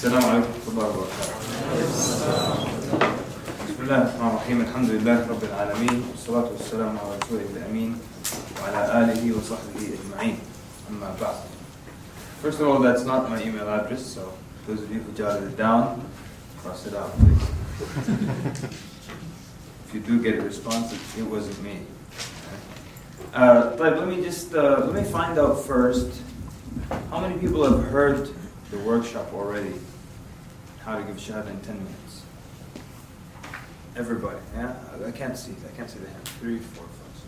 السلام عليكم ورحمة الله وبركاته. بسم الله الرحمن الرحيم. الحمد لله رب العالمين والصلاة والسلام على رسوله الأمين وعلى آله وصحبه أجمعين. أما بعد. First of all, that's not my email address, so those of you who jotted it down, cross it out, please. If you do get a response, it wasn't me. But let me find out first, how many people have heard the workshop already? How to give shahada in 10 minutes. Everybody, yeah? I can't see the hand. 3, 4,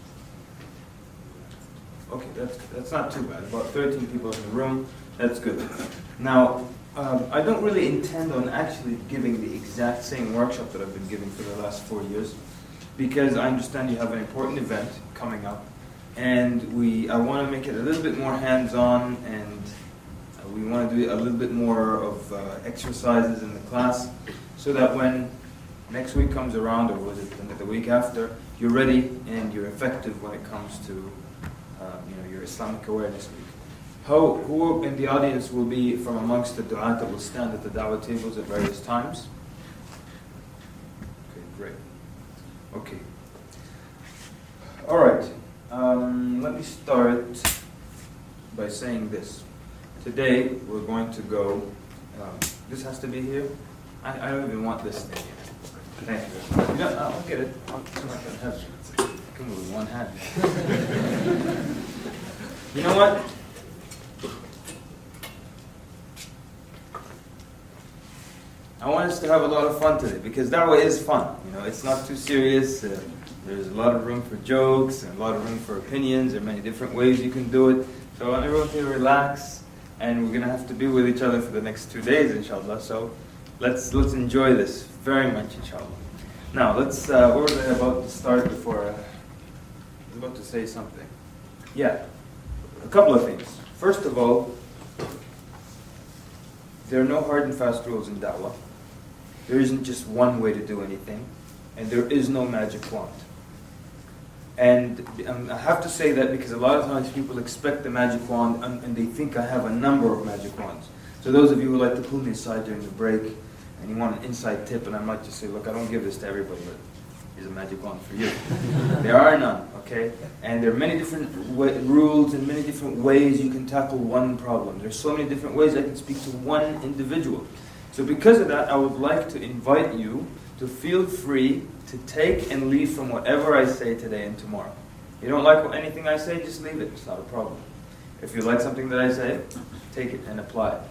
5, 6. Okay, that's not too bad. About 13 people in the room. That's good. Now, I don't really intend on actually giving the exact same workshop that I've been giving for the last 4 years, because I understand you have an important event coming up, and I want to make it a little bit more hands-on, and we want to do a little bit more of exercises in the class, so that when next week comes around, or was it the week after, you're ready and you're effective when it comes to your Islamic awareness week. Who in the audience will be from amongst the du'at that will stand at the da'wah tables at various times? Okay, great. Okay. All right. Let me start by saying this. Today we're going to go. This has to be here. I don't even want this thing here. Thank you. I'll get it. I'm not going to have it. Come with one hand. You know what? I want us to have a lot of fun today, because da'wah is fun. It's not too serious. There's a lot of room for jokes and a lot of room for opinions. There are many different ways you can do it. So I want everyone to relax, and we're going to have to be with each other for the next 2 days, inshallah. So let's enjoy this very much, inshallah. Now, what was I about to start before? I was about to say something. Yeah, a couple of things. First of all, there are no hard and fast rules in da'wah. There isn't just one way to do anything, and there is no magic wand. And I have to say that because a lot of times people expect the magic wand, and they think I have a number of magic wands. So those of you who like to pull me aside during the break, and you want an inside tip, and I might just say, look, I don't give this to everybody, but here's a magic wand for you. There are none, okay? And there are many different rules and many different ways you can tackle one problem. There's so many different ways I can speak to one individual. So because of that, I would like to invite you to feel free to take and leave from whatever I say today and tomorrow. You don't like anything I say, just leave it. It's not a problem. If you like something that I say, take it and apply it.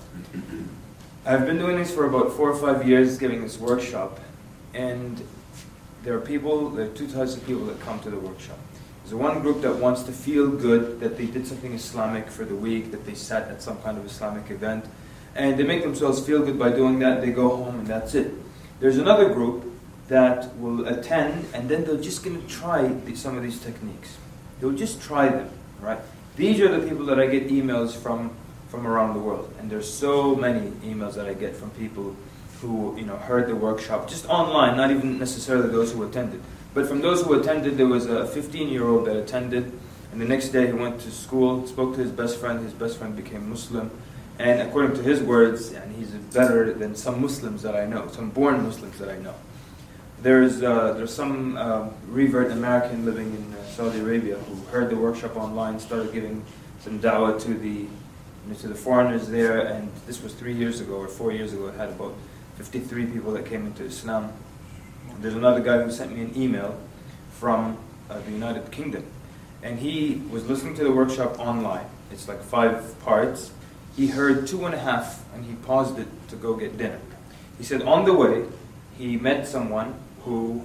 I've been doing this for about 4 or 5 years, giving this workshop, and there are two types of people that come to the workshop. There's one group that wants to feel good that they did something Islamic for the week, that they sat at some kind of Islamic event, and they make themselves feel good by doing that. They go home and that's it. There's another group that will attend, and then they're just going to try some of these techniques. They'll just try them, right? These are the people that I get emails from around the world, and there's so many emails that I get from people who heard the workshop just online, not even necessarily those who attended. But from those who attended, there was a 15-year-old that attended, and the next day he went to school, spoke to his best friend became Muslim, and according to his words, and he's better than some Muslims that I know, some born Muslims that I know. There's some revert American living in Saudi Arabia who heard the workshop online, started giving some da'wah to the foreigners there, and this was 3 years ago or 4 years ago. It had about 53 people that came into Islam. There's another guy who sent me an email from the United Kingdom, and he was listening to the workshop online. It's like 5 parts. He heard 2.5, and he paused it to go get dinner. He said on the way, he met someone who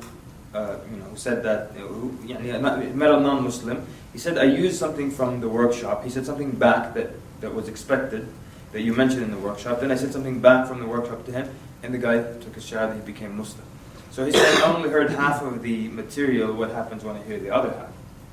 said that, met a non-Muslim. He said, I used something from the workshop. He said something back that was expected, that you mentioned in the workshop. Then I said something back from the workshop to him, and the guy took his shahada, he became Muslim. So he said, I only heard half of the material. What happens when I hear the other half?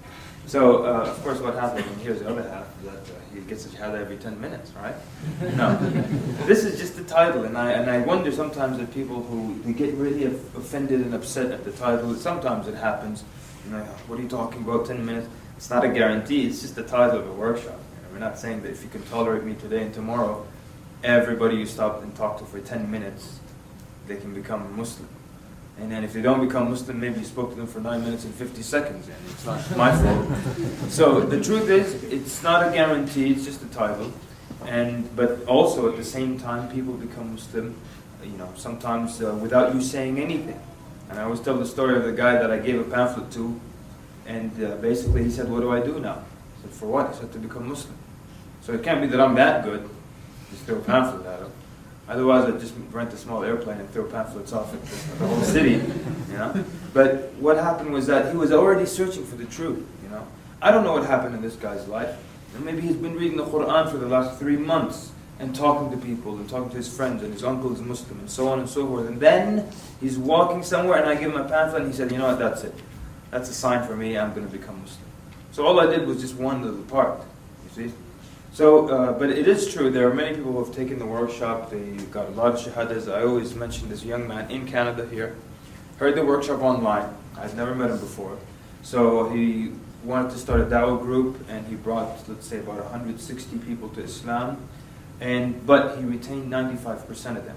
So, of course, what happens when he hears the other half is that he gets a shahada every 10 minutes, right? No. This is just the title, and I wonder sometimes that people they get really offended and upset at the title. Sometimes it happens. What are you talking about, 10 minutes? It's not a guarantee, it's just the title of a workshop. We're not saying that if you can tolerate me today and tomorrow, everybody you stop and talk to for 10 minutes, they can become a Muslim. And then if they don't become Muslim, maybe you spoke to them for 9 minutes and 50 seconds, and it's not my fault. So the truth is, it's not a guarantee, it's just a title. But also at the same time, people become Muslim, sometimes without you saying anything. And I always tell the story of the guy that I gave a pamphlet to, and basically he said, "What do I do now?" I said, "For what?" He said, "To become Muslim." So it can't be that I'm that good. Just throw a pamphlet at him. Otherwise, I'd just rent a small airplane and throw pamphlets off at the whole city, But what happened was that he was already searching for the truth, I don't know what happened in this guy's life. Maybe he's been reading the Quran for the last 3 months and talking to people and talking to his friends, and his uncle is Muslim and so on and so forth. And then he's walking somewhere and I give him a pamphlet and he said, "You know what, that's it. That's a sign for me, I'm going to become Muslim." So all I did was just one little part, you see. So, but it is true, there are many people who have taken the workshop, they got a lot of shahadas. I always mention this young man in Canada here, heard the workshop online, I'd never met him before. So he wanted to start a dawah group, and he brought, let's say, about 160 people to Islam, but he retained 95% of them.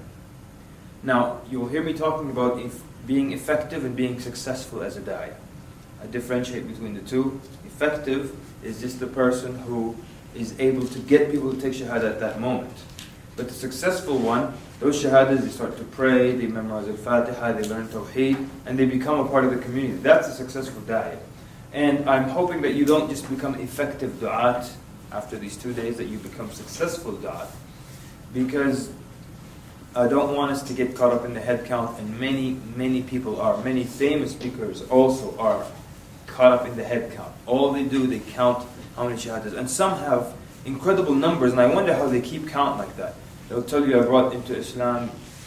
Now, you'll hear me talking about being effective and being successful as a da'ih. I differentiate between the two. Effective is just the person who is able to get people to take shahada at that moment. But the successful one, those shahadas, they start to pray, they memorize al-Fatiha, they learn Tawheed, and they become a part of the community. That's a successful da'ih. And I'm hoping that you don't just become effective du'at after these 2 days, that you become successful du'at. Because I don't want us to get caught up in the head count, and many people are. Many famous speakers also are caught up in the head count. All they do, they count how many shahadas. And some have incredible numbers, and I wonder how they keep count like that. They'll tell you I brought into Islam,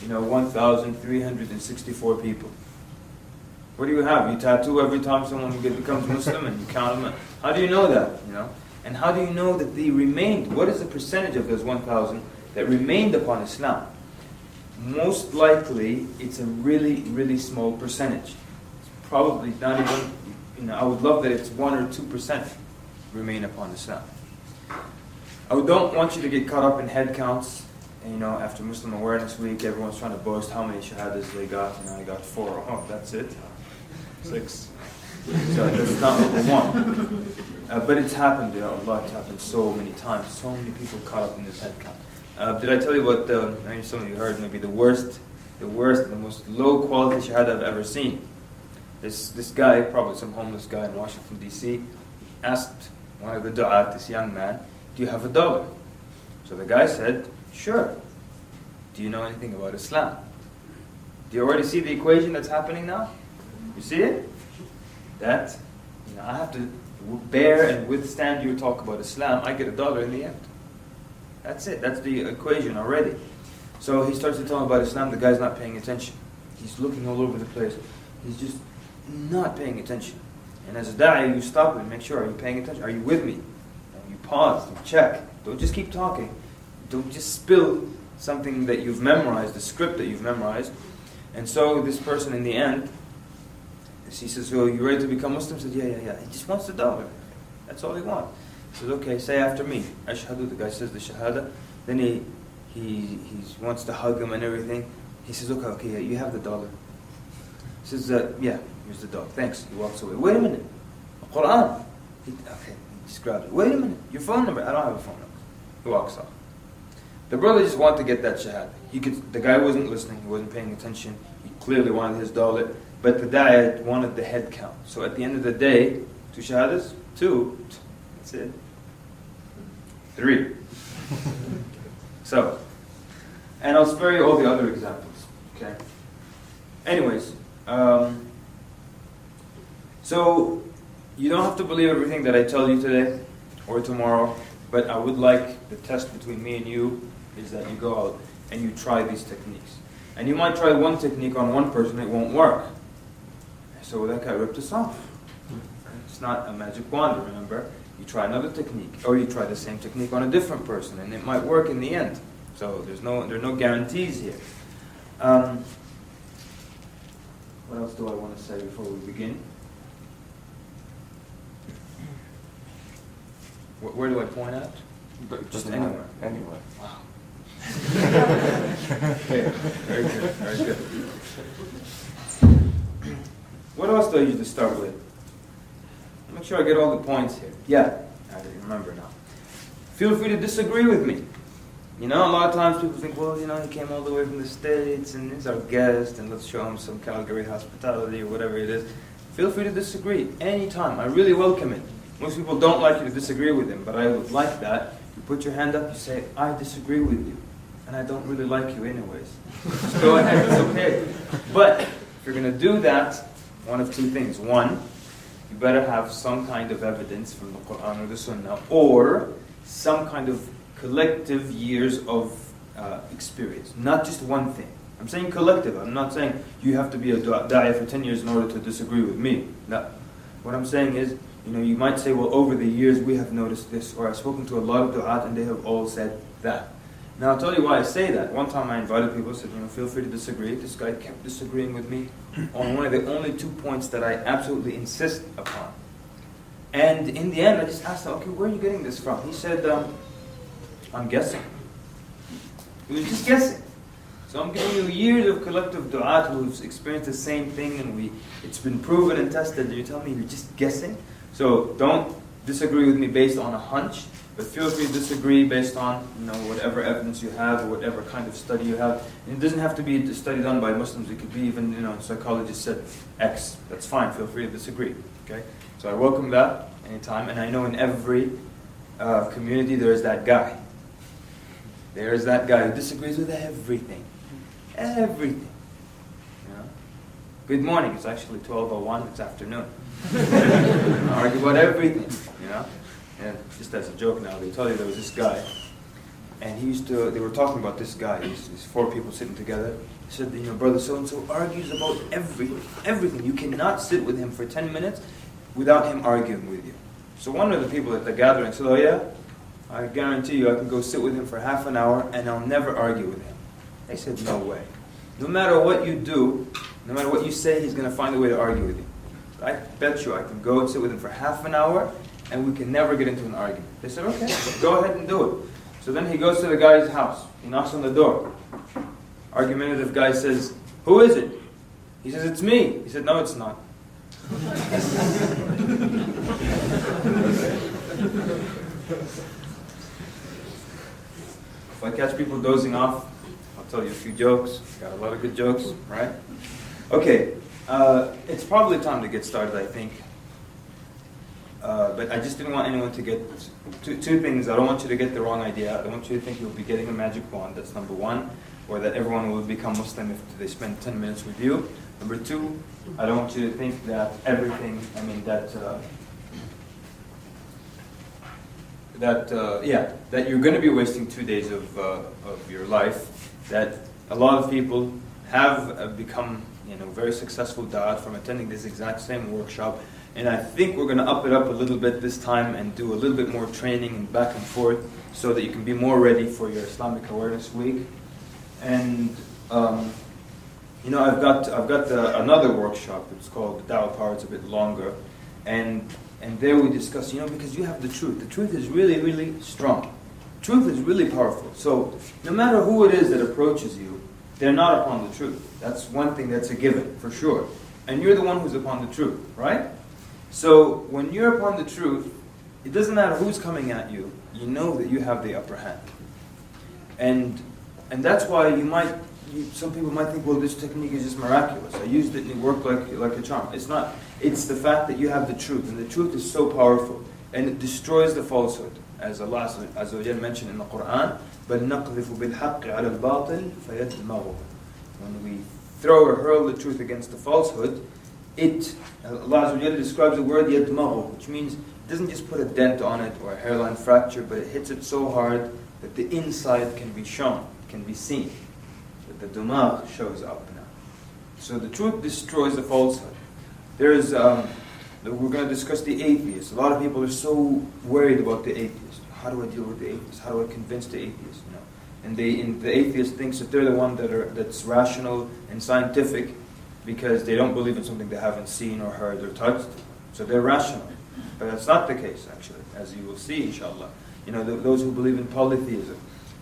1,364 people. What do you have? You tattoo every time someone becomes Muslim and you count them? How do you know that? And how do you know that they remained? What is the percentage of those 1,000 that remained upon Islam? Most likely, it's a really, really small percentage. It's probably not even, I would love that it's 1 or 2% remain upon Islam. I don't want you to get caught up in head counts. After Muslim Awareness Week, everyone's trying to boast how many shahadas they got. I got 4. Oh, that's it? 6. So that's not what we want. But it's happened, Allah, it's happened so many times. So many people caught up in this head count. Did I tell you what, maybe some of you heard, maybe the worst, the most low quality shahada I've ever seen? This guy, probably some homeless guy in Washington, D.C., asked one of the du'at, this young man, "Do you have $1?" So the guy said, "Sure. Do you know anything about Islam?" Do you already see the equation that's happening now? You see it? That, I have to bear and withstand your talk about Islam. I get $1 in the end. That's it. That's the equation already. So he starts to tell him about Islam. The guy's not paying attention. He's looking all over the place. He's just not paying attention. And as a da'i, you stop and make sure, are you paying attention? Are you with me? And you pause, you check. Don't just keep talking. Don't just spill something that you've memorized, the script that you've memorized. And so this person in the end, he says, "So you ready to become Muslim?" He says, yeah. He just wants $1. That's all he wants. He says, "Okay, say after me. Ashhadu." The guy says the shahada. Then he wants to hug him and everything. He says, okay, yeah, you have $1. He says, "Yeah, here's $1. Thanks." He walks away. "Wait a minute. Quran." He just grabs it. "Wait a minute. Your phone number." "I don't have a phone number." He walks off. The brother just wanted to get that shahada. The guy wasn't listening. He wasn't paying attention. He clearly wanted his $1. But the da'ih wanted the head count. So at the end of the day, 2 shahadas? 2. That's it. 3. So, and I'll spare you all the other examples. Okay. Anyways, so you don't have to believe everything that I tell you today or tomorrow, but I would like the test between me and you is that you go out and you try these techniques. And you might try one technique on one person, it won't work. So that guy ripped us off. It's not a magic wand, remember? You try another technique, or you try the same technique on a different person, and it might work in the end. So there are no guarantees here. What else do I want to say before we begin? Where do I point at? But just anywhere. Anywhere. Wow. Okay, very good, very good. What else do I usually start with? Make sure I get all the points here. Yeah, I remember now. Feel free to disagree with me. You know, a lot of times people think, well, you know, he came all the way from the States and he's our guest and let's show him some Calgary hospitality or whatever it is. Feel free to disagree anytime. I really welcome it. Most people don't like you to disagree with them, but I would like that. You put your hand up, you say, I disagree with you. And I don't really like you anyways. Just go ahead, it's okay. But if you're going to do that, one of two things. One, you better have some kind of evidence from the Quran or the Sunnah, or some kind of collective years of experience, not just one thing. I'm saying collective. I'm not saying you have to be a da'iyah for 10 years in order to disagree with me. No. What I'm saying is, you know, you might say, well, over the years we have noticed this, or I've spoken to a lot of du'at and they have all said that. Now I'll tell you why I say that. One time I invited people, said, you know, feel free to disagree. This guy kept disagreeing with me on one of the only 2 points that I absolutely insist upon. And in the end, I just asked him, okay, where are you getting this from? He said, I'm guessing. He was just guessing. So I'm giving you years of collective du'at who've experienced the same thing and it's been proven and tested. And you tell me you're just guessing? So don't disagree with me based on a hunch, but feel free to disagree based on, you know, whatever evidence you have or whatever kind of study you have. And it doesn't have to be a study done by Muslims. It could be even, you know, a psychologist said X. That's fine. Feel free to disagree. Okay? So I welcome that anytime. And I know in every community there is that guy. There is that guy who disagrees with everything. Everything. You know? Good morning. It's actually 12:01. It's afternoon. Argue about everything. You know? And just as a joke now, they tell you there was this guy, and they were talking about this guy, these 4 people sitting together. He said, you know, brother so-and-so argues about everything. You cannot sit with him for 10 minutes without him arguing with you. So one of the people at the gathering said, oh yeah? I guarantee you I can go sit with him for half an hour and I'll never argue with him. They said, no way. No matter what you do, no matter what you say, he's going to find a way to argue with you. I bet you I can go and sit with him for half an hour and we can never get into an argument. They said, okay, go ahead and do it. So then he goes to the guy's house. He knocks on the door. Argumentative guy says, who is it? He says, it's me. He said, no, it's not. If I catch people dozing off, I'll tell you a few jokes. Got a lot of good jokes, right? Okay, it's probably time to get started, I think. But I just didn't want anyone to get two things. I don't want you to get the wrong idea. I don't want you to think you'll be getting a magic wand. That's number one. Or that everyone will become Muslim if they spend 10 minutes with you. Number two, I don't want you to think that everything, that you're going to be wasting 2 days of your life. That a lot of people have become, very successful da'at from attending this exact same workshop. And I think we're going to up it up a little bit this time and do a little bit more training and back and forth so that you can be more ready for your Islamic Awareness Week. And I've got another workshop. It's called the Dawah Power. It's a bit longer, and there we discuss. Because you have the truth. The truth is really, really strong. Truth is really powerful. So no matter who it is that approaches you, they're not upon the truth. That's one thing that's a given for sure. And you're the one who's upon the truth, right? So when you're upon the truth, it doesn't matter who's coming at you. You know that you have the upper hand, and that's why some people might think, well, this technique is just miraculous. I used it and it worked like a charm. It's not. It's the fact that you have the truth, and the truth is so powerful, and it destroys the falsehood, as Allah Azza wa Jalla mentioned in the Quran. بَلْ نَقْذِفُ بِالْحَقِّ عَلَى الْبَاطِلِ فَيَدْمَغُهُ. When we throw or hurl the truth against the falsehood, Allah Azza wa Jalla describes the word يَدْمَغُهُ, which means it doesn't just put a dent on it or a hairline fracture, but it hits it so hard that the inside can be shown, can be seen. That the dumagh shows up now. So the truth destroys the falsehood. We're going to discuss the atheist. A lot of people are so worried about the atheist. How do I deal with the atheist? How do I convince the atheist? And the atheist thinks that they're the one that's rational and scientific because they don't believe in something they haven't seen or heard or touched. So they're rational. But that's not the case, actually, as you will see, inshallah. Those who believe in polytheism,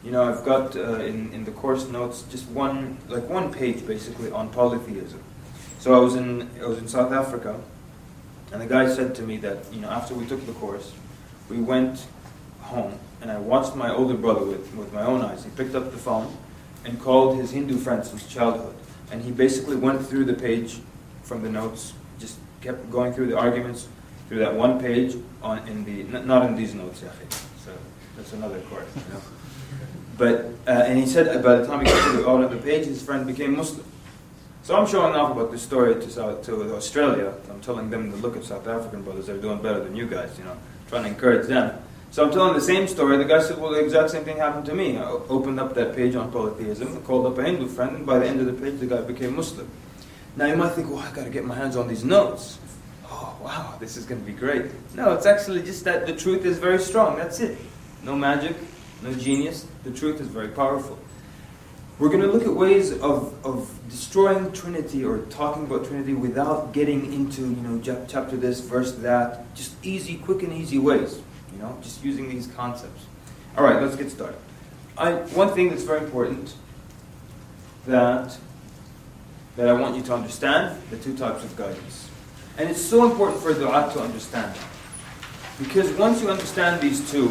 I've got in the course notes just one page basically on polytheism. So I was in South Africa, and the guy said to me that after we took the course, we went home, and I watched my older brother with my own eyes. He picked up the phone and called his Hindu friend since childhood, and he basically went through the page from the notes, just kept going through the arguments through that one page not in these notes, so that's another course. But and he said by the time he got to the end of the page, his friend became Muslim. So I'm showing off about this story to Australia. I'm telling them to look at South African brothers; they're doing better than you guys. Trying to encourage them. So I'm telling the same story. The guy said, "Well, the exact same thing happened to me." I opened up that page on polytheism, called up a Hindu friend, and by the end of the page, the guy became Muslim. Now you might think, "Well, I got to get my hands on these notes. Oh, wow, this is going to be great." No, it's actually just that the truth is very strong. That's it. No magic, no genius. The truth is very powerful. We're going to look at ways of destroying Trinity or talking about Trinity without getting into chapter this, verse that. Just quick and easy ways. Just using these concepts. All right, let's get started. One thing that's very important that I want you to understand, the two types of guidance. And it's so important for du'at to understand them. Because once you understand these two,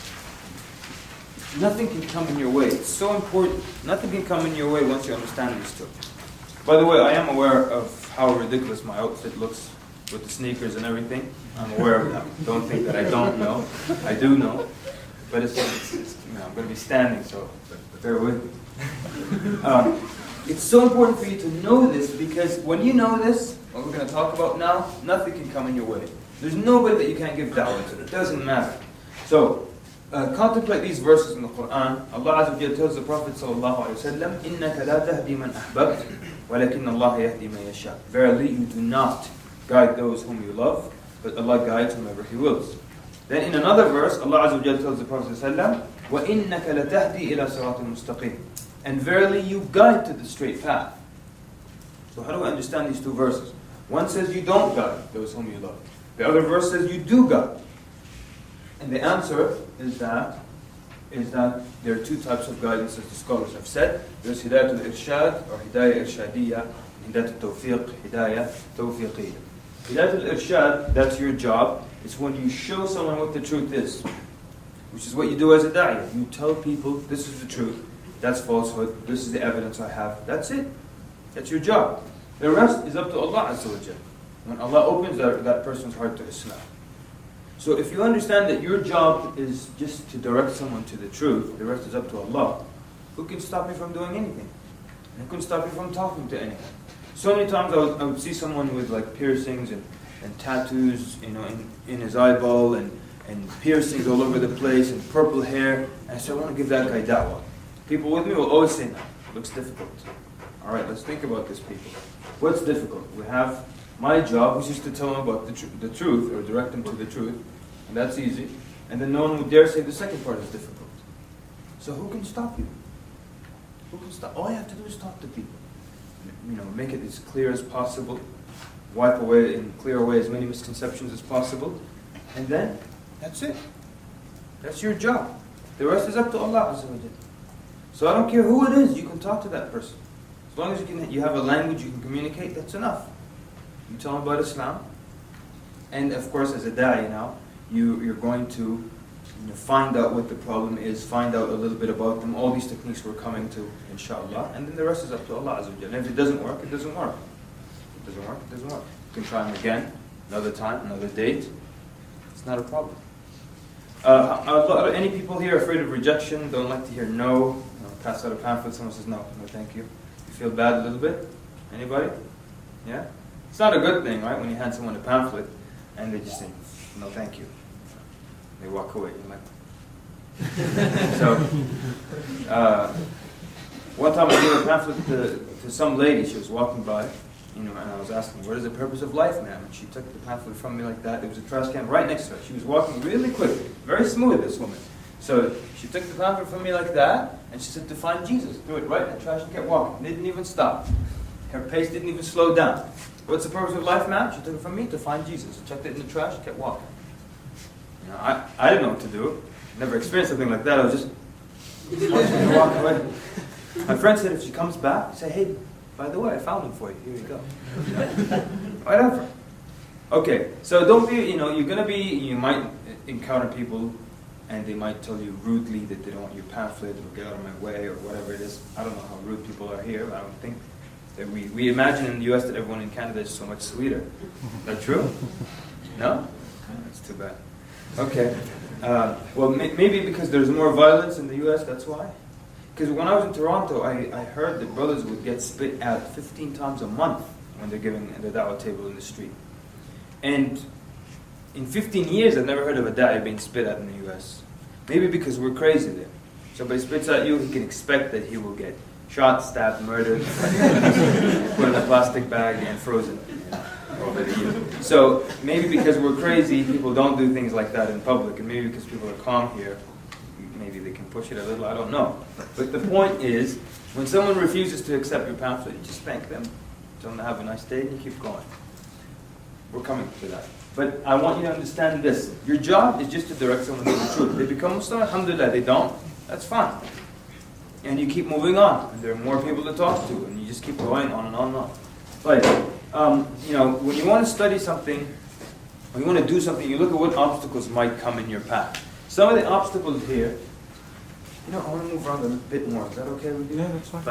nothing can come in your way. It's so important. Nothing can come in your way once you understand these two. By the way, I am aware of how ridiculous my outfit looks with the sneakers and everything. I'm aware of that. Don't think that I don't know. I do know. But it's I'm going to be standing, so bear with me. It's so important for you to know this, because when you know this, what we're going to talk about now, nothing can come in your way. There's nobody that you can't give da'wah to. It doesn't matter. So, contemplate these verses in the Quran. Allah Azza wa Jalla tells the Prophet sallallahu alaihi wasallam, إِنَّكَ لَا تَهْدِي مَنْ أَحْبَبْتَ وَلَكِنَّ اللَّهَ يَهْدِي مَنْ يَشَاءُ. Verily, you do not guide those whom you love, but Allah guides whomever He wills. Then in another verse, Allah Azza wa Jalla tells the Prophet sallallahu alaihi wasallam, وَإِنَّكَ لَتَهْدِي إِلَى صِرَاطٍ مُسْتَقِيمٍ. And verily, you guide to the straight path. So how do we understand these two verses? One says you don't guide those whom you love. The other verse says you do guide. And the answer is that there are two types of guidance, as the scholars have said. There's Hidayat al-Irshad or Hidayah Irshadiyya, and Hidayat al-Tawfiq, Hidayah Tawfiqiyya. Hidayat al-Irshad, that's your job. It's when you show someone what the truth is, which is what you do as a da'iyah. You tell people, this is the truth, that's falsehood, this is the evidence I have. That's it. That's your job. The rest is up to Allah Azza wa Jalla. When Allah opens that person's heart to Islam. So if you understand that your job is just to direct someone to the truth, the rest is up to Allah, who can stop me from doing anything? And who can stop me from talking to anyone? So many times I would see someone with like piercings and tattoos, in his eyeball and piercings all over the place and purple hair. And I said, I want to give that guy da'wah. People with me will always say, no, it looks difficult. All right, let's think about this, people. What's difficult? We have my job, which is to tell them about the truth, or direct them to the truth, and that's easy. And then no one would dare say the second part is difficult. So who can stop you? Who can stop? All you have to do is talk to people. Make it as clear as possible, wipe away and clear away as many misconceptions as possible, and then that's it. That's your job. The rest is up to Allah Azza wa Jalla. So I don't care who it is, you can talk to that person. As long as you have a language you can communicate, that's enough. You tell them about Islam, and of course, as a da'i now, you're going to find out what the problem is, find out a little bit about them. All these techniques we're coming to, inshallah, and then the rest is up to Allah Azza wa Jalla. And if it doesn't work, it doesn't work. If it doesn't work, it doesn't work. You can try them again, another time, another date. It's not a problem. Any people here afraid of rejection? Don't like to hear no? Pass out a pamphlet, someone says no thank you. You feel bad a little bit? Anybody? Yeah? It's not a good thing, right? When you hand someone a pamphlet and they just say, no thank you. They walk away. You're like, so, one time I gave a pamphlet to some lady. She was walking by, and I was asking, what is the purpose of life, ma'am? And she took the pamphlet from me like that. There was a trash can right next to her. She was walking really quick, very smooth, this woman. So she took the pamphlet from me like that, and she said, to find Jesus. Threw it right in the trash and kept walking. Didn't even stop. Her pace didn't even slow down. What's the purpose of life, ma'am? She took it from me, to find Jesus. I checked it in the trash, kept walking. I didn't know what to do. Never experienced something like that. I was just, Wants me to walk away. My friend said if she comes back, say, hey, by the way, I found him for you. Here you go. Whatever. Okay, so don't be, you might encounter people and they might tell you rudely that they don't want your pamphlet or get out of my way or whatever it is. I don't know how rude people are here, but I don't think that we imagine in the US that everyone in Canada is so much sweeter. Is that true? No? That's too bad. Okay. Well, maybe because there's more violence in the US, that's why. Because when I was in Toronto, I heard that brothers would get spit at 15 times a month when they're giving the da'wah table in the street. And in 15 years, I've never heard of a da'i being spit at in the US. Maybe because we're crazy there. Somebody spits at you, he can expect that he will get shot, stabbed, murdered, put in a plastic bag and frozen over the years. So maybe because we're crazy, people don't do things like that in public. And maybe because people are calm here, maybe they can push it a little, I don't know. But the point is, when someone refuses to accept your pamphlet, you just thank them, tell them to have a nice day, and you keep going. We're coming to that. But I want you to understand this. Your job is just to direct someone to the truth. They become Muslim, alhamdulillah, they don't. That's fine. And you keep moving on. And there are more people to talk to. And you just keep going on and on and on. But, when you want to study something, when you want to do something, you look at what obstacles might come in your path. Some of the obstacles here, I want to move around a bit more. Is that okay with you? Yeah, that's fine.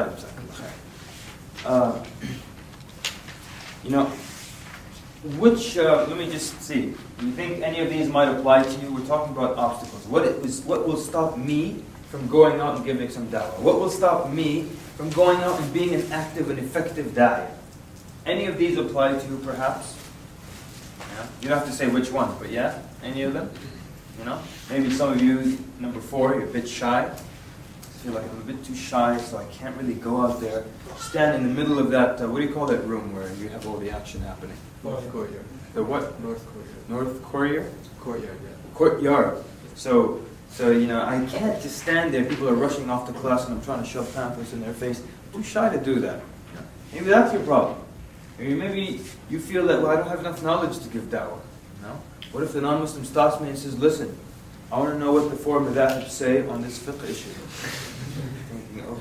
Let me just see. Do you think any of these might apply to you? We're talking about obstacles. What will stop me from going out and giving some da'wah? What will stop me from going out and being an active and effective da'wah? Any of these apply to you, perhaps? Yeah? You don't have to say which one, but yeah? Any of them? Maybe some of you, number 4, you're a bit shy. I feel like I'm a bit too shy, so I can't really go out there, stand in the middle of that, what do you call that room where you have all the action happening? North Courtyard. The what? North Courtyard. North Courtyard? Courtyard, yeah. Courtyard. So I can't just stand there. People are rushing off to class and I'm trying to shove pamphlets in their face. I'm too shy to do that. Maybe that's your problem. Maybe you feel that, I don't have enough knowledge to give da'wah. What if the non-Muslim stops me and says, listen, I want to know what the four madhahib say on this fiqh issue. Thinking,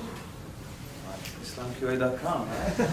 IslamQA.com.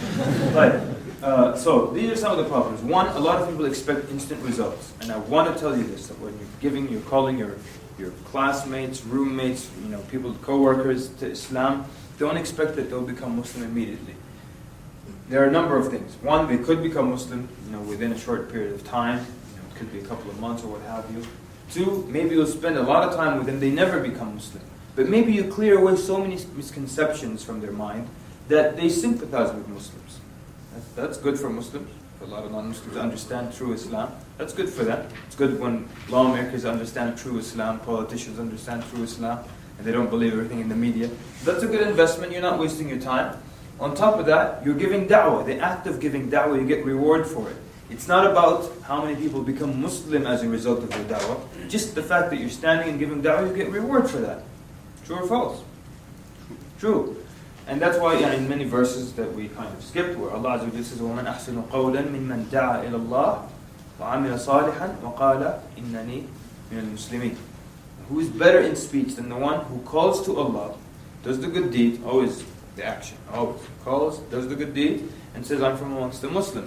But, so these are some of the problems. One, a lot of people expect instant results. And I want to tell you this, that when you're calling your classmates, roommates, people, co-workers to Islam, don't expect that they'll become Muslim immediately. There are a number of things. One, they could become Muslim, within a short period of time. It could be a couple of months or what have you. 2, maybe you'll spend a lot of time with them, they never become Muslim. But maybe you clear away so many misconceptions from their mind that they sympathize with Muslims. That's good for Muslims. For a lot of non-Muslims understand true Islam. That's good for them. It's good when lawmakers understand true Islam, politicians understand true Islam, and they don't believe everything in the media. That's a good investment. You're not wasting your time. On top of that, you're giving da'wah. The act of giving da'wah, you get reward for it. It's not about how many people become Muslim as a result of your da'wah. Just the fact that you're standing and giving da'wah, you get reward for that. True or false? True. And that's why in many verses that we kind of skipped, where Allah Azza wa Jalla says, وَمَنْ أَحْسَنُ قَوْلًا مِمَّنْ دَعَى إِلَى اللَّهِ وَعَمِلَ صَالِحًا وَقَالَ إِنَّنِي مِنَ الْمُسْلِمِينَ. Who is better in speech than the one who calls to Allah, does the good deed, always the action, always calls, does the good deed, and says, I'm from amongst the Muslims.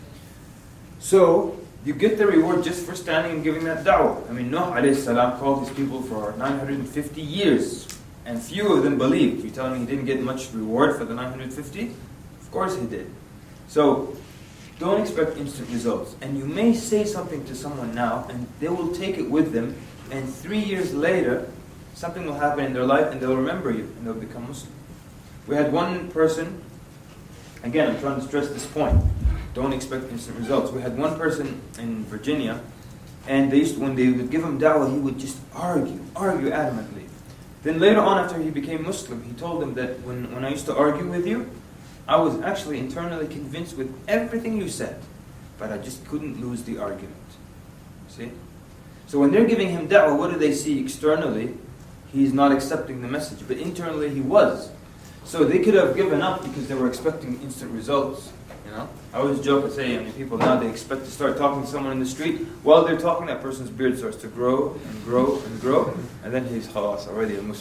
So, you get the reward just for standing and giving that da'wah. Nuh alayhi salam called his people for 950 years, and few of them believed. You're telling me he didn't get much reward for the 950? Of course he did. So, don't expect instant results. And you may say something to someone now, and they will take it with them, and 3 years later, something will happen in their life, and they'll remember you, and they'll become Muslim. We had one person, again, I'm trying to stress this point, don't expect instant results. We had one person in Virginia, and when they would give him da'wah, he would just argue adamantly. Then later on, after he became Muslim, he told them that when I used to argue with you, I was actually internally convinced with everything you said, but I just couldn't lose the argument. See? So when they're giving him da'wah, what do they see externally? He's not accepting the message, but internally he was. So they could have given up because they were expecting instant results. I always joke and say, people now, they expect to start talking to someone in the street. While they're talking, that person's beard starts to grow and grow and grow, and then he's khalas, already a Muslim.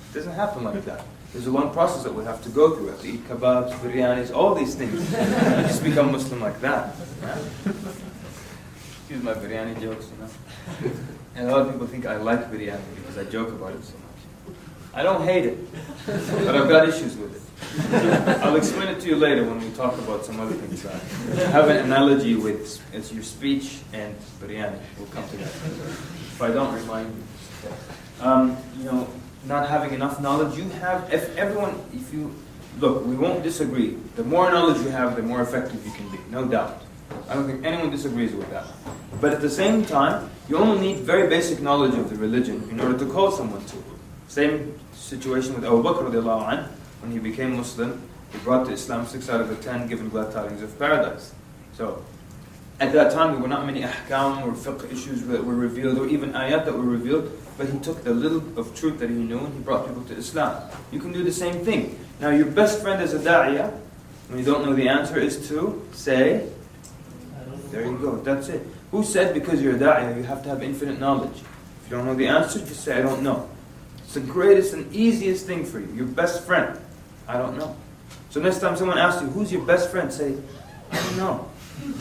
It doesn't happen like that. There's a long process that we have to go through. We have to eat kebabs, biryanis, all these things. You just become Muslim like that. Yeah? Excuse my biryani jokes, you know. And a lot of people think I like biryani because I joke about it so much. I don't hate it, but I've got issues with it. I'll explain it to you later when we talk about some other things. I have an analogy with it's your speech and biryani. We'll come to that. If I don't remind you. You know, not having enough knowledge, if you look, we won't disagree. The more knowledge you have, the more effective you can be, no doubt. I don't think anyone disagrees with that. But at the same time, you only need very basic knowledge of the religion in order to call someone to it. Same situation with Abu Bakr radiallahu anh. When he became Muslim, he brought to Islam 6 out of the 10 given glad tidings of paradise. So, at that time, there were not many ahkam or fiqh issues that were revealed, or even ayat that were revealed, but he took the little of truth that he knew and he brought people to Islam. You can do the same thing. Now, your best friend as a da'iyah, when you don't know the answer, is to say, there you go, that's it. Who said because you're a da'iyah, you have to have infinite knowledge? If you don't know the answer, just say, I don't know. It's the greatest and easiest thing for you. Your best friend, I don't know. So next time someone asks you, who's your best friend? Say, I don't know.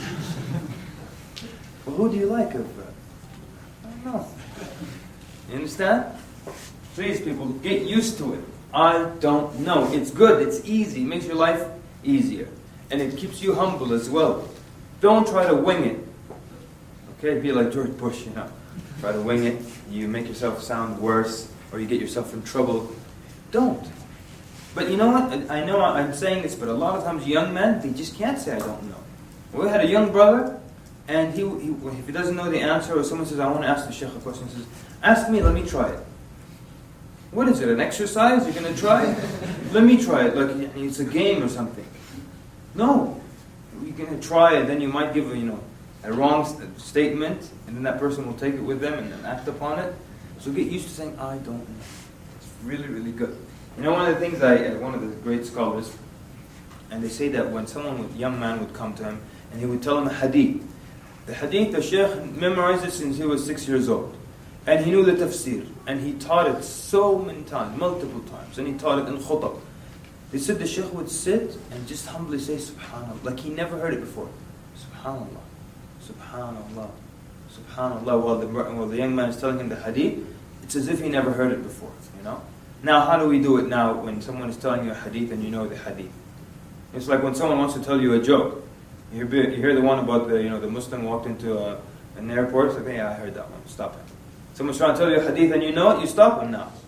Well, who do you like? I don't know. You understand? Please, people, get used to it. I don't know. It's good. It's easy. It makes your life easier. And it keeps you humble as well. Don't try to wing it. Okay? Be like George Bush, you know. Try to wing it. You make yourself sound worse. Or you get yourself in trouble. Don't. But you know what? I know I'm saying this, but a lot of times young men, they just can't say I don't know. We had a young brother, and if he doesn't know the answer, or someone says, I want to ask the sheikh a question, he says, ask me, let me try it. What is it, an exercise? You're going to try it? Let me try it, like it's a game or something. No. You're going to try it, then you might give a wrong statement, and then that person will take it with them and then act upon it. So get used to saying, I don't know. It's really, really good. You know, one of the things one of the great scholars, and they say that when a young man would come to him, and he would tell him a hadith. The hadith, the sheikh memorized it since he was 6 years old. And he knew the tafsir. And he taught it so many times, multiple times. And he taught it in khutab. They said the sheikh would sit and just humbly say, Subhanallah, like he never heard it before. Subhanallah, Subhanallah, Subhanallah. While the young man is telling him the hadith, it's as if he never heard it before, you know? Now, how do we do it now when someone is telling you a hadith and you know the hadith? It's like when someone wants to tell you a joke. You hear the one about the Muslim walked into an airport. It's like, yeah, I heard that one. Stop it. Someone's trying to tell you a hadith and you know it, you stop him now.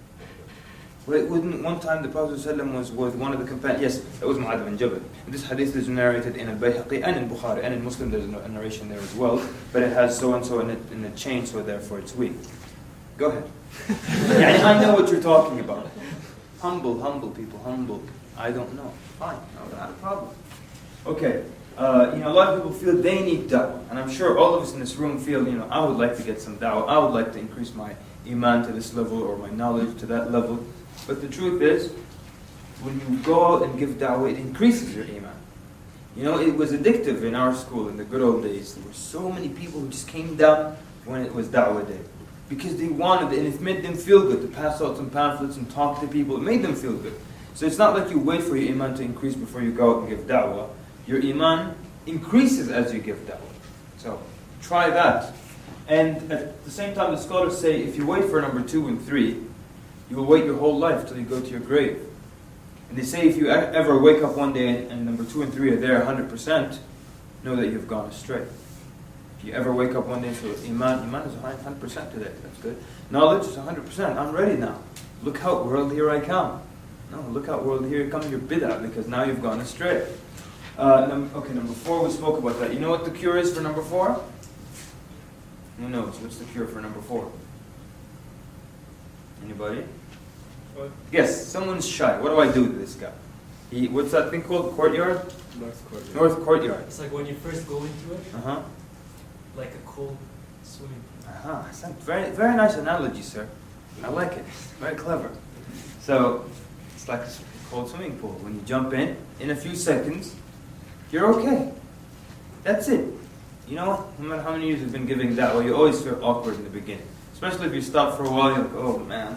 One time the Prophet ﷺ was with one of the companions. Yes, it was Mu'adh bin Jabal. This hadith is narrated in Al-Bayhaqi and in Bukhari and in Muslim. There's a narration there as well, but it has so and so in a chain, so therefore it's weak. Go ahead. I know what you're talking about. Humble people, humble. I don't know. Fine, no, not a problem. Okay. A lot of people feel they need da'wah. And I'm sure all of us in this room feel, I would like to get some da'wah. I would like to increase my iman to this level or my knowledge to that level. But the truth is, when you go out and give da'wah, it increases your iman. It was addictive in our school in the good old days. There were so many people who just came down when it was da'wah day. Because they wanted it, and it made them feel good to pass out some pamphlets and talk to people. It made them feel good. So it's not like you wait for your iman to increase before you go out and give da'wah. Your iman increases as you give da'wah. So try that. And at the same time, the scholars say if you wait for number 2 and 3, you will wait your whole life till you go to your grave. And they say if you ever wake up one day and number 2 and 3 are there 100%, know that you've gone astray. If you ever wake up one day and feel iman is 100% today. That's good. Knowledge is 100%. I'm ready now. Look out, world, here I come. No, look out, world, here comes your bid'ah, because now you've gone astray. Number 4, we spoke about that. You know what the cure is for number 4? Who knows? What's the cure for number 4? Anybody? What? Yes, someone's shy. What do I do to this guy? What's that thing called? Courtyard? North Courtyard. North Courtyard. It's like when you first go into it. Uh-huh. Like a cold swimming pool. Uh-huh. That's a very, very nice analogy, sir. I like it. Very clever. So, it's like a cold swimming pool. When you jump in a few seconds, you're okay. That's it. You know what? No matter how many years you've been giving da'wah, you always feel awkward in the beginning. Especially if you stop for a while, you're like, oh man.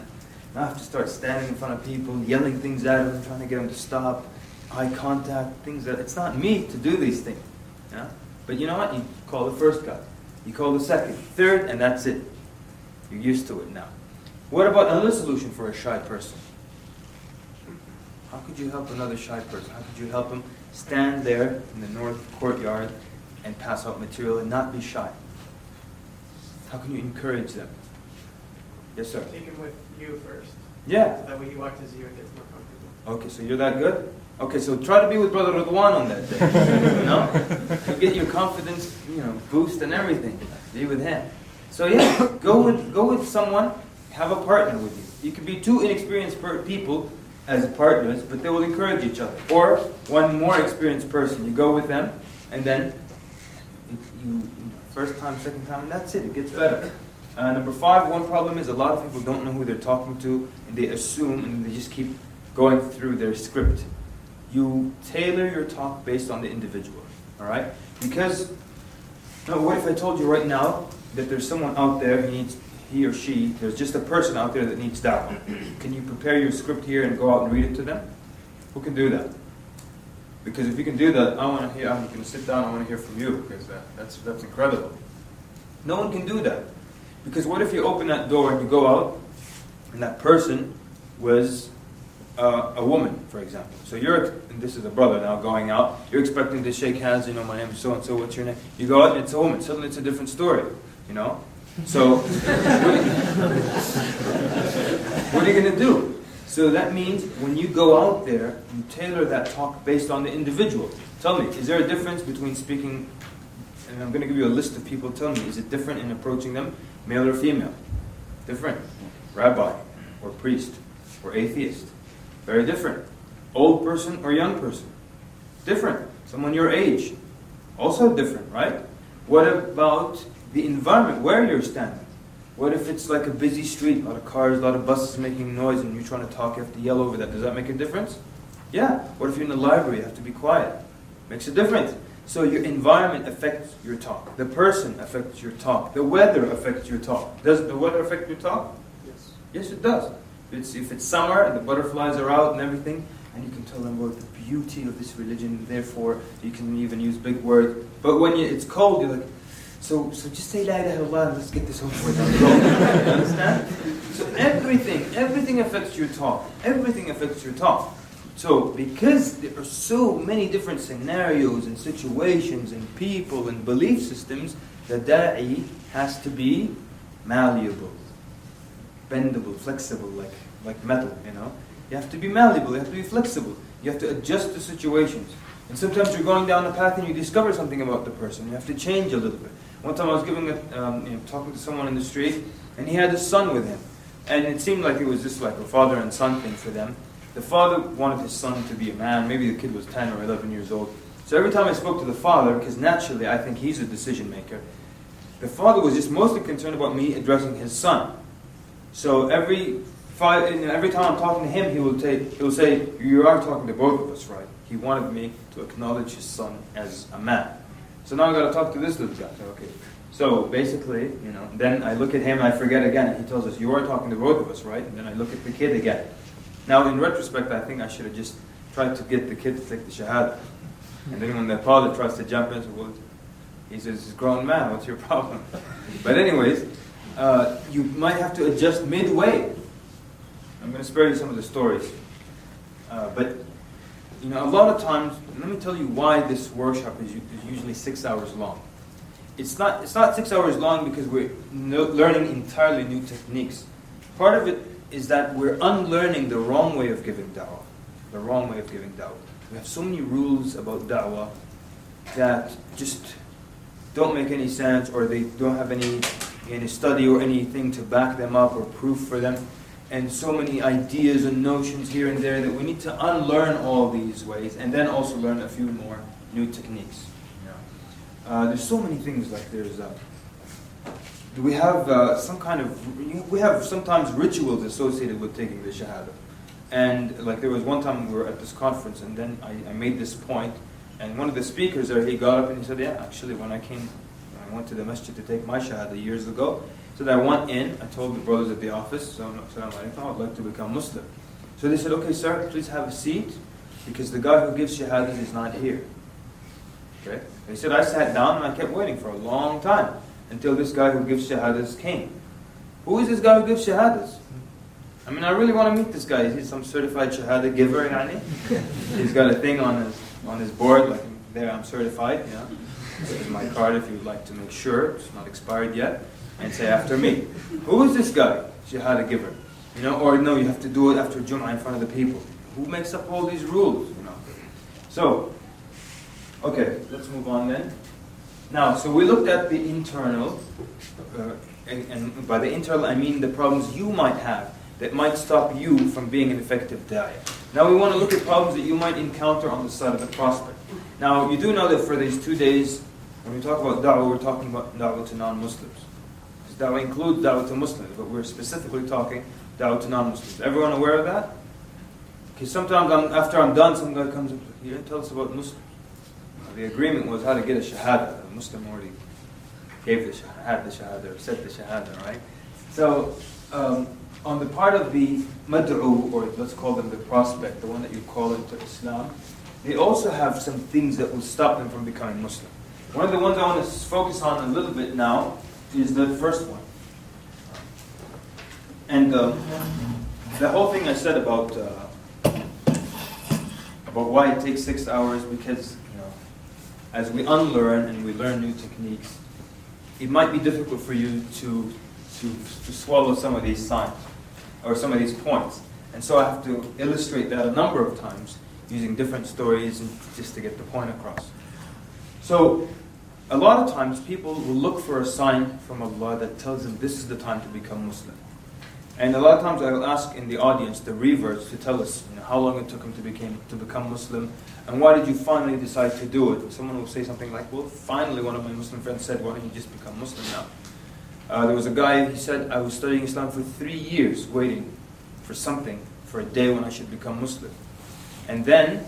Now I have to start standing in front of people, yelling things at them, trying to get them to stop, eye contact, things that, it's not me to do these things. Yeah? But you know what? You call the first guy. You call the second, third, and that's it. You're used to it now. What about another solution for a shy person? How could you help another shy person? How could you help him stand there in the north courtyard and pass out material and not be shy? How can you encourage them? Yes, sir. Take him with you first. Yeah. So that way he walks his ear and gets more comfortable. Okay, so you're that good? Okay, so try to be with Brother Radwan on that day. You know? You get your confidence, boost and everything. Be with him. So yeah, go with someone, have a partner with you. You could be two inexperienced people as partners, but they will encourage each other. Or one more experienced person, you go with them, and then you first time, second time, and that's it. It gets better. Number 5, one problem is a lot of people don't know who they're talking to, and they assume, and they just keep going through their script. You tailor your talk based on the individual, all right? Because, what if I told you right now that there's someone out there who needs, he or she, there's just a person out there that needs da'wah. Can you prepare your script here and go out and read it to them? Who can do that? Because if you can do that, I'm going to sit down, I want to hear from you, because that's incredible. No one can do that. Because what if you open that door and you go out, and that person was a woman, for example. So and this is a brother now going out, you're expecting to shake hands, my name is so-and-so, what's your name? You go out and it's a woman, suddenly it's a different story, So, what are you going to do? So that means when you go out there, you tailor that talk based on the individual. Tell me, is there a difference between speaking, and I'm going to give you a list of people, tell me, is it different in approaching them, male or female? Different. Rabbi, or priest, or atheist. Very different. Old person or young person? Different. Someone your age? Also different, right? What about the environment where you're standing? What if it's like a busy street, a lot of cars, a lot of buses making noise, and you're trying to talk, you have to yell over that. Does that make a difference? Yeah. What if you're in the library, you have to be quiet? Makes a difference. So your environment affects your talk. The person affects your talk. The weather affects your talk. Does the weather affect your talk? Yes. Yes, it does. If it's summer and the butterflies are out and everything, and you can tell them about the beauty of this religion, therefore you can even use big words. But when it's cold, you're like, so just say La ilaha illallah and let's get this over with. You understand? So everything affects your talk. Everything affects your talk. So because there are so many different scenarios and situations and people and belief systems, the da'i has to be malleable, bendable, flexible, like metal, You have to be malleable, you have to be flexible. You have to adjust to situations. And sometimes you're going down a path and you discover something about the person. You have to change a little bit. One time I was talking to someone in the street, and he had a son with him. And it seemed like it was just like a father and son thing for them. The father wanted his son to be a man. Maybe the kid was 10 or 11 years old. So every time I spoke to the father, because naturally I think he's a decision maker, the father was just mostly concerned about me addressing his son. So every time I'm talking to him, he will say, "You are talking to both of us, right?" He wanted me to acknowledge his son as a man. So now I've got to talk to this little guy. Okay. So basically, then I look at him and I forget again. He tells us, "You are talking to both of us, right?" And then I look at the kid again. Now in retrospect, I think I should have just tried to get the kid to take the shahada. And then when the father tries to jump in, he says, "He's a grown man, what's your problem?" But anyways, you might have to adjust midway. I'm going to spare you some of the stories. But a lot of times, let me tell you why this workshop is usually 6 hours long. It's not 6 hours long because we're learning entirely new techniques. Part of it is that we're unlearning the wrong way of giving da'wah. The wrong way of giving da'wah. We have so many rules about da'wah that just don't make any sense, or they don't have any study or anything to back them up or proof for them. And so many ideas and notions here and there that we need to unlearn all these ways and then also learn a few more new techniques. There's so many things, like we have sometimes rituals associated with taking the shahada. And like there was one time we were at this conference, and then I made this point, and one of the speakers there, he got up and he said, "Yeah, actually when I went to the masjid to take my shahada years ago," So that I went in, I told the brothers at the office, Assalamu alaikum, I'd like to become Muslim. So they said, okay sir, please have a seat, because the guy who gives shahadas is not here. Okay? They said, I sat down and I kept waiting for a long time, until this guy who gives shahadas came. Who is this guy who gives shahadas? I mean, I really want to meet this guy. Is he some certified shahada giver, yani? He's got a thing on his board, like, there, I'm certified, you know. This is my card if you'd like to make sure it's not expired yet, and say after me. Who is this guy, shahada giver? You know, or no, you have to do it after Jum'ah in front of the people. Who makes up all these rules, you know? So, okay, let's move on then. Now, so we looked at the internal, and by the internal I mean the problems you might have that might stop you from being an effective da'iyah. Now we want to look at problems that you might encounter on the side of the prospect. Now, you do know that for these 2 days, when we talk about da'wah, we're talking about da'wah to non-Muslims. Because da'wah includes da'wah to Muslims, but we're specifically talking da'wah to non-Muslims. Everyone aware of that? Because sometimes after I'm done, some guy comes up, you didn't tell us about Muslims. The agreement was how to get a shahada. The Muslim already gave the shahada, had the shahada, or said the shahada, right? So, on the part of the mad'u, or let's call them the prospect, the one that you call into Islam, they also have some things that will stop them from becoming Muslim. One of the ones I want to focus on a little bit now is the first one. And the whole thing I said about why it takes 6 hours, because as we unlearn and we learn new techniques, it might be difficult for you to swallow some of these signs or some of these points. And so I have to illustrate that a number of times using different stories and just to get the point across. So a lot of times people will look for a sign from Allah that tells them this is the time to become Muslim. And a lot of times I will ask in the audience, the reverts, to tell us how long it took him to become Muslim, and why did you finally decide to do it? Someone will say something like, well, finally one of my Muslim friends said, why don't you just become Muslim now? There was a guy, he said, I was studying Islam for 3 years, waiting for something, for a day when I should become Muslim. And then,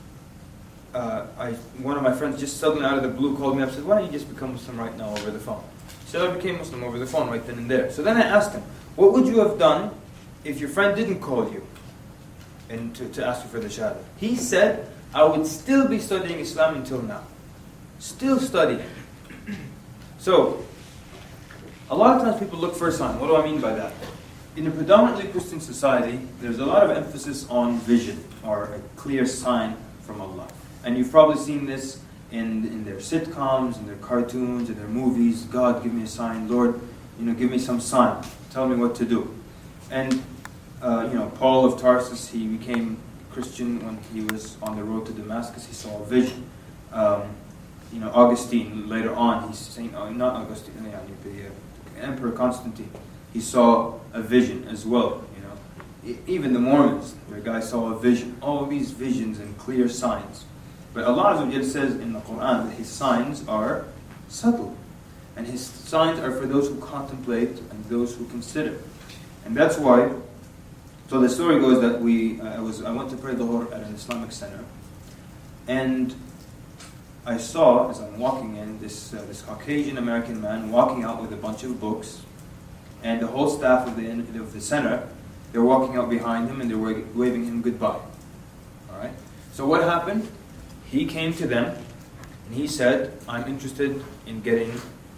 one of my friends just suddenly out of the blue called me up and said, why don't you just become Muslim right now over the phone? He said, I became Muslim over the phone right then and there. So then I asked him, what would you have done if your friend didn't call you and to ask you for the shahada? He said, I would still be studying Islam until now. Still studying. So, a lot of times people look for a sign. What do I mean by that? In a predominantly Christian society, there's a lot of emphasis on vision, or a clear sign from Allah. And you've probably seen this in their sitcoms, in their cartoons, in their movies. God, give me a sign. Lord, give me some sign. Tell me what to do. And, Paul of Tarsus, he became Christian when he was on the road to Damascus. He saw a vision. Augustine, later on, he's saying, not Augustine, the Emperor Constantine, he saw a vision as well. Even the Mormons, their guy saw a vision. All of these visions and clear signs. But Allah says in the Quran that His signs are subtle. And His signs are for those who contemplate and those who consider. And that's why, so the story goes that I went to pray Dhuhr at an Islamic center. And I saw, as I'm walking in, this Caucasian American man walking out with a bunch of books. And the whole staff of the center, they're walking out behind him and they're waving him goodbye. Alright? So what happened? He came to them and he said, I'm interested in getting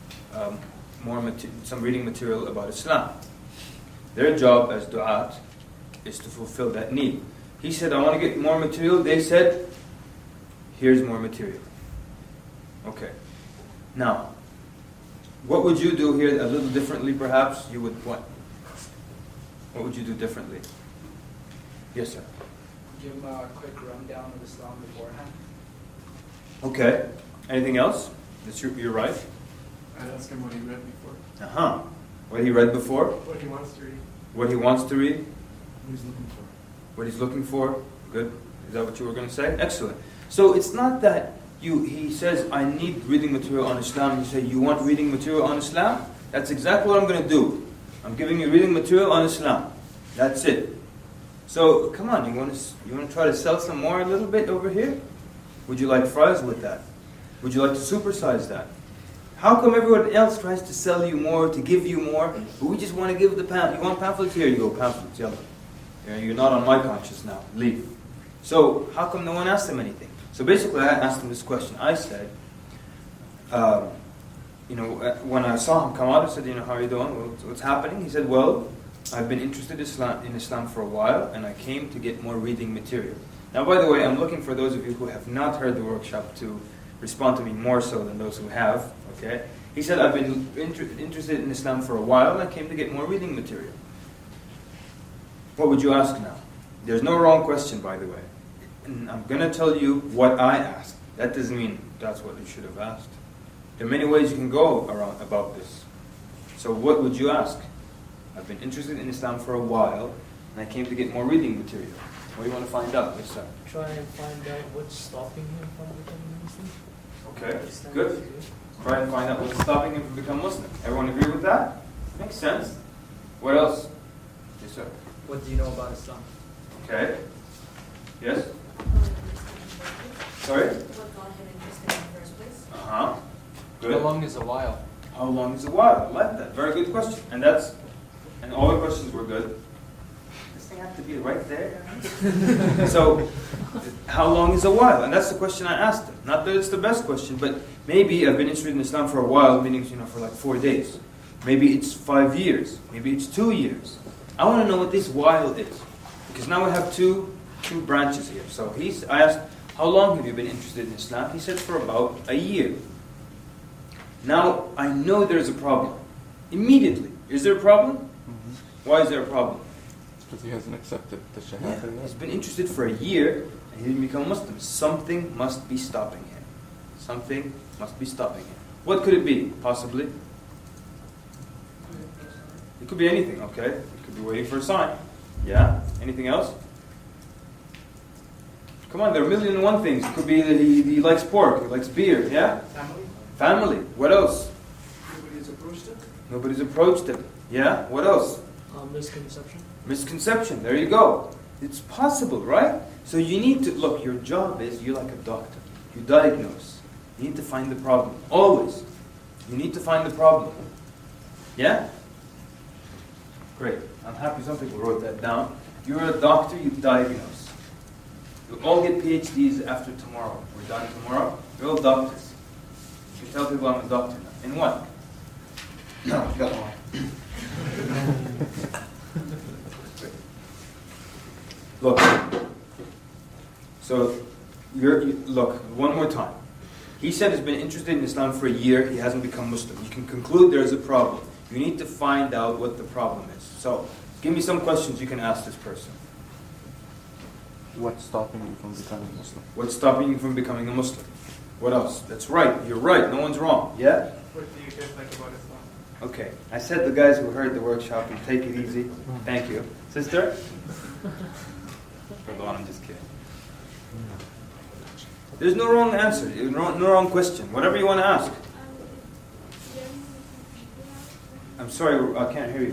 some reading material about Islam. Their job as du'at is to fulfill that need. He said, I want to get more material. They said, here's more material. Okay. Now, what would you do here a little differently perhaps? You would what? What would you do differently? Yes, sir. Give him a quick rundown of Islam beforehand. Okay. Anything else? You're right. I'd ask him what he read before. Uh-huh. What he read before? What he wants to read. What he wants to read? What he's looking for. What he's looking for? Good. Is that what you were going to say? Excellent. So it's not that he says, I need reading material on Islam. You say, you want reading material on Islam? That's exactly what I'm going to do. I'm giving you reading material on Islam. That's it. So, come on, you want to try to sell some more a little bit over here? Would you like fries with that? Would you like to supersize that? How come everyone else tries to sell you more, to give you more, but we just want to give the pamphlet? You want pamphlets? Here you go, pamphlets, yellow. You're not on my conscience now, leave. So how come no one asked him anything? So basically I asked him this question. I said, when I saw him come out, I said, how are you doing? What's happening? He said, well, I've been interested in Islam for a while, and I came to get more reading material. Now, by the way, I'm looking for those of you who have not heard the workshop to respond to me more so than those who have. Okay? He said, I've been interested in Islam for a while, and I came to get more reading material. What would you ask now? There's no wrong question, by the way. And I'm going to tell you what I asked. That doesn't mean that's what you should have asked. There are many ways you can go around about this. So what would you ask? I've been interested in Islam for a while, and I came to get more reading material. What do you want to find out? Yes, sir. Try and find out what's stopping him from becoming Muslim. Okay, good. Try and find out what's stopping him from becoming Muslim. Everyone agree with that? Makes sense. What else? Yes, sir. What do you know about Islam? Okay. Yes? Sorry? What got him interested in the first place? Uh-huh. Good. How long is a while? How long is a while? I like that. Very good question. And all the questions were good. This thing have to be right there. So, how long is a while? And that's the question I asked him. Not that it's the best question, but maybe I've been interested in Islam for a while, meaning, for like 4 days. Maybe it's 5 years. Maybe it's 2 years. I want to know what this while is. Because now we have two branches here. So I asked, how long have you been interested in Islam? He said, for about a year. Now, I know there's a problem. Immediately. Is there a problem? Mm-hmm. Why is there a problem? Because he hasn't accepted the Yeah, Shahada yet. he's been interested for a year, and he didn't become Muslim. Something must be stopping him. Something must be stopping him. What could it be, possibly? It could be anything, okay? It could be waiting for a sign. Yeah? Anything else? Come on, there are a million and one things. It could be that he likes pork, he likes beer, yeah? Family? Family. What else? Nobody's approached it? Nobody's approached him. Yeah? What else? Misconception. Misconception. There you go. It's possible, right? So you need to, look, your job is, you're like a doctor. You diagnose. You need to find the problem. Always. You need to find the problem. Yeah? Great. I'm happy some people wrote that down. You're a doctor, you diagnose. You'll all get PhDs after tomorrow. We're done tomorrow. You're all doctors. You tell people I'm a doctor now. In what? No, you got one. Look. So, look, one more time. He said he's been interested in Islam for a year. He hasn't become Muslim. You can conclude there's a problem. You need to find out what the problem is. So, give me some questions you can ask this person. What's stopping you from becoming Muslim? What's stopping you from becoming a Muslim? What else? That's right. You're right. No one's wrong. Yeah? What do you guys like about Islam? Okay. I said the guys who heard the workshop and take it easy. Thank you. Sister? Pardon, I'm just kidding. There's no wrong answer. No wrong question. Whatever you want to ask. I'm sorry, I can't hear you.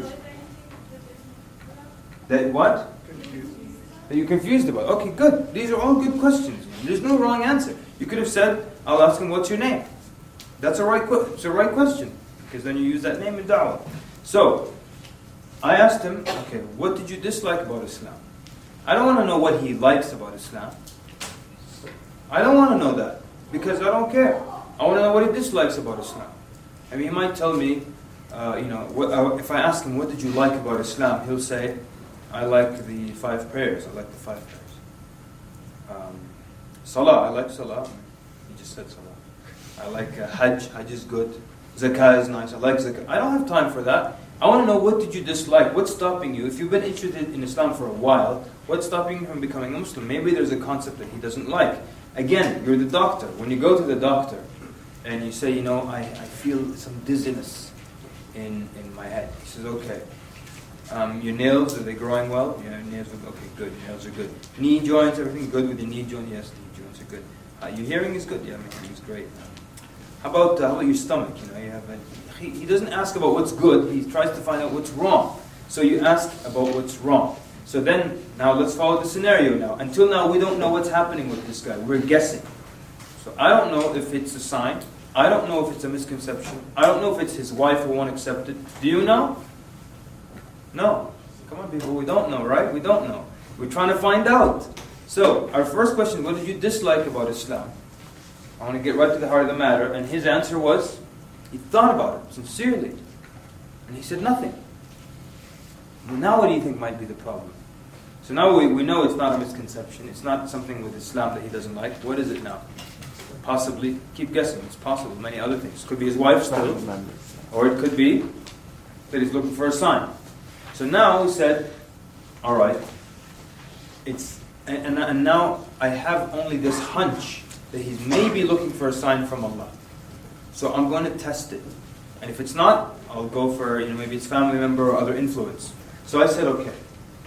That what? Confused. That you're confused about. Okay, good. These are all good questions. There's no wrong answer. You could have said, I'll ask him, what's your name? That's it's a right question. Because then you use that name in da'wah. So, I asked him, okay, what did you dislike about Islam? I don't want to know what he likes about Islam. I don't want to know that. Because I don't care. I want to know what he dislikes about Islam. I mean, he might tell me, if I ask him, what did you like about Islam? He'll say, I like the 5 prayers. I like the 5 prayers. Salah, I like Salah. He just said Salah. I like Hajj. Hajj is good. Zakah is nice. I like Zakah. I don't have time for that. I want to know, what did you dislike? What's stopping you? If you've been interested in Islam for a while, what's stopping you from becoming a Muslim? Maybe there's a concept that he doesn't like. Again, you're the doctor. When you go to the doctor and you say, I feel some dizziness in my head. He says, okay. Your nails, are they growing well? Yeah, nails are okay, good. Your nails are good. Knee joints, everything good with your knee joint? Yes, knee joints are good. Your hearing is good? Yeah, my hearing is great. How about your stomach? He doesn't ask about what's good. He tries to find out what's wrong. So you ask about what's wrong. So then, now let's follow the scenario now. Until now, we don't know what's happening with this guy. We're guessing. So I don't know if it's a sign. I don't know if it's a misconception. I don't know if it's his wife who won't accept it. Do you know? No. Come on, people, we don't know, right? We don't know. We're trying to find out. So, our first question, what did you dislike about Islam? I want to get right to the heart of the matter. And his answer was, he thought about it sincerely. And he said nothing. Now what do you think might be the problem? So now we know it's not a misconception. It's not something with Islam that he doesn't like. What is it now? Possibly, keep guessing, it's possible, many other things. Could be his wife still, or it could be that he's looking for a sign. So now he said, all right, and now I have only this hunch that he's maybe looking for a sign from Allah. So I'm going to test it. And if it's not, I'll go for, maybe it's family member or other influence. So I said, okay,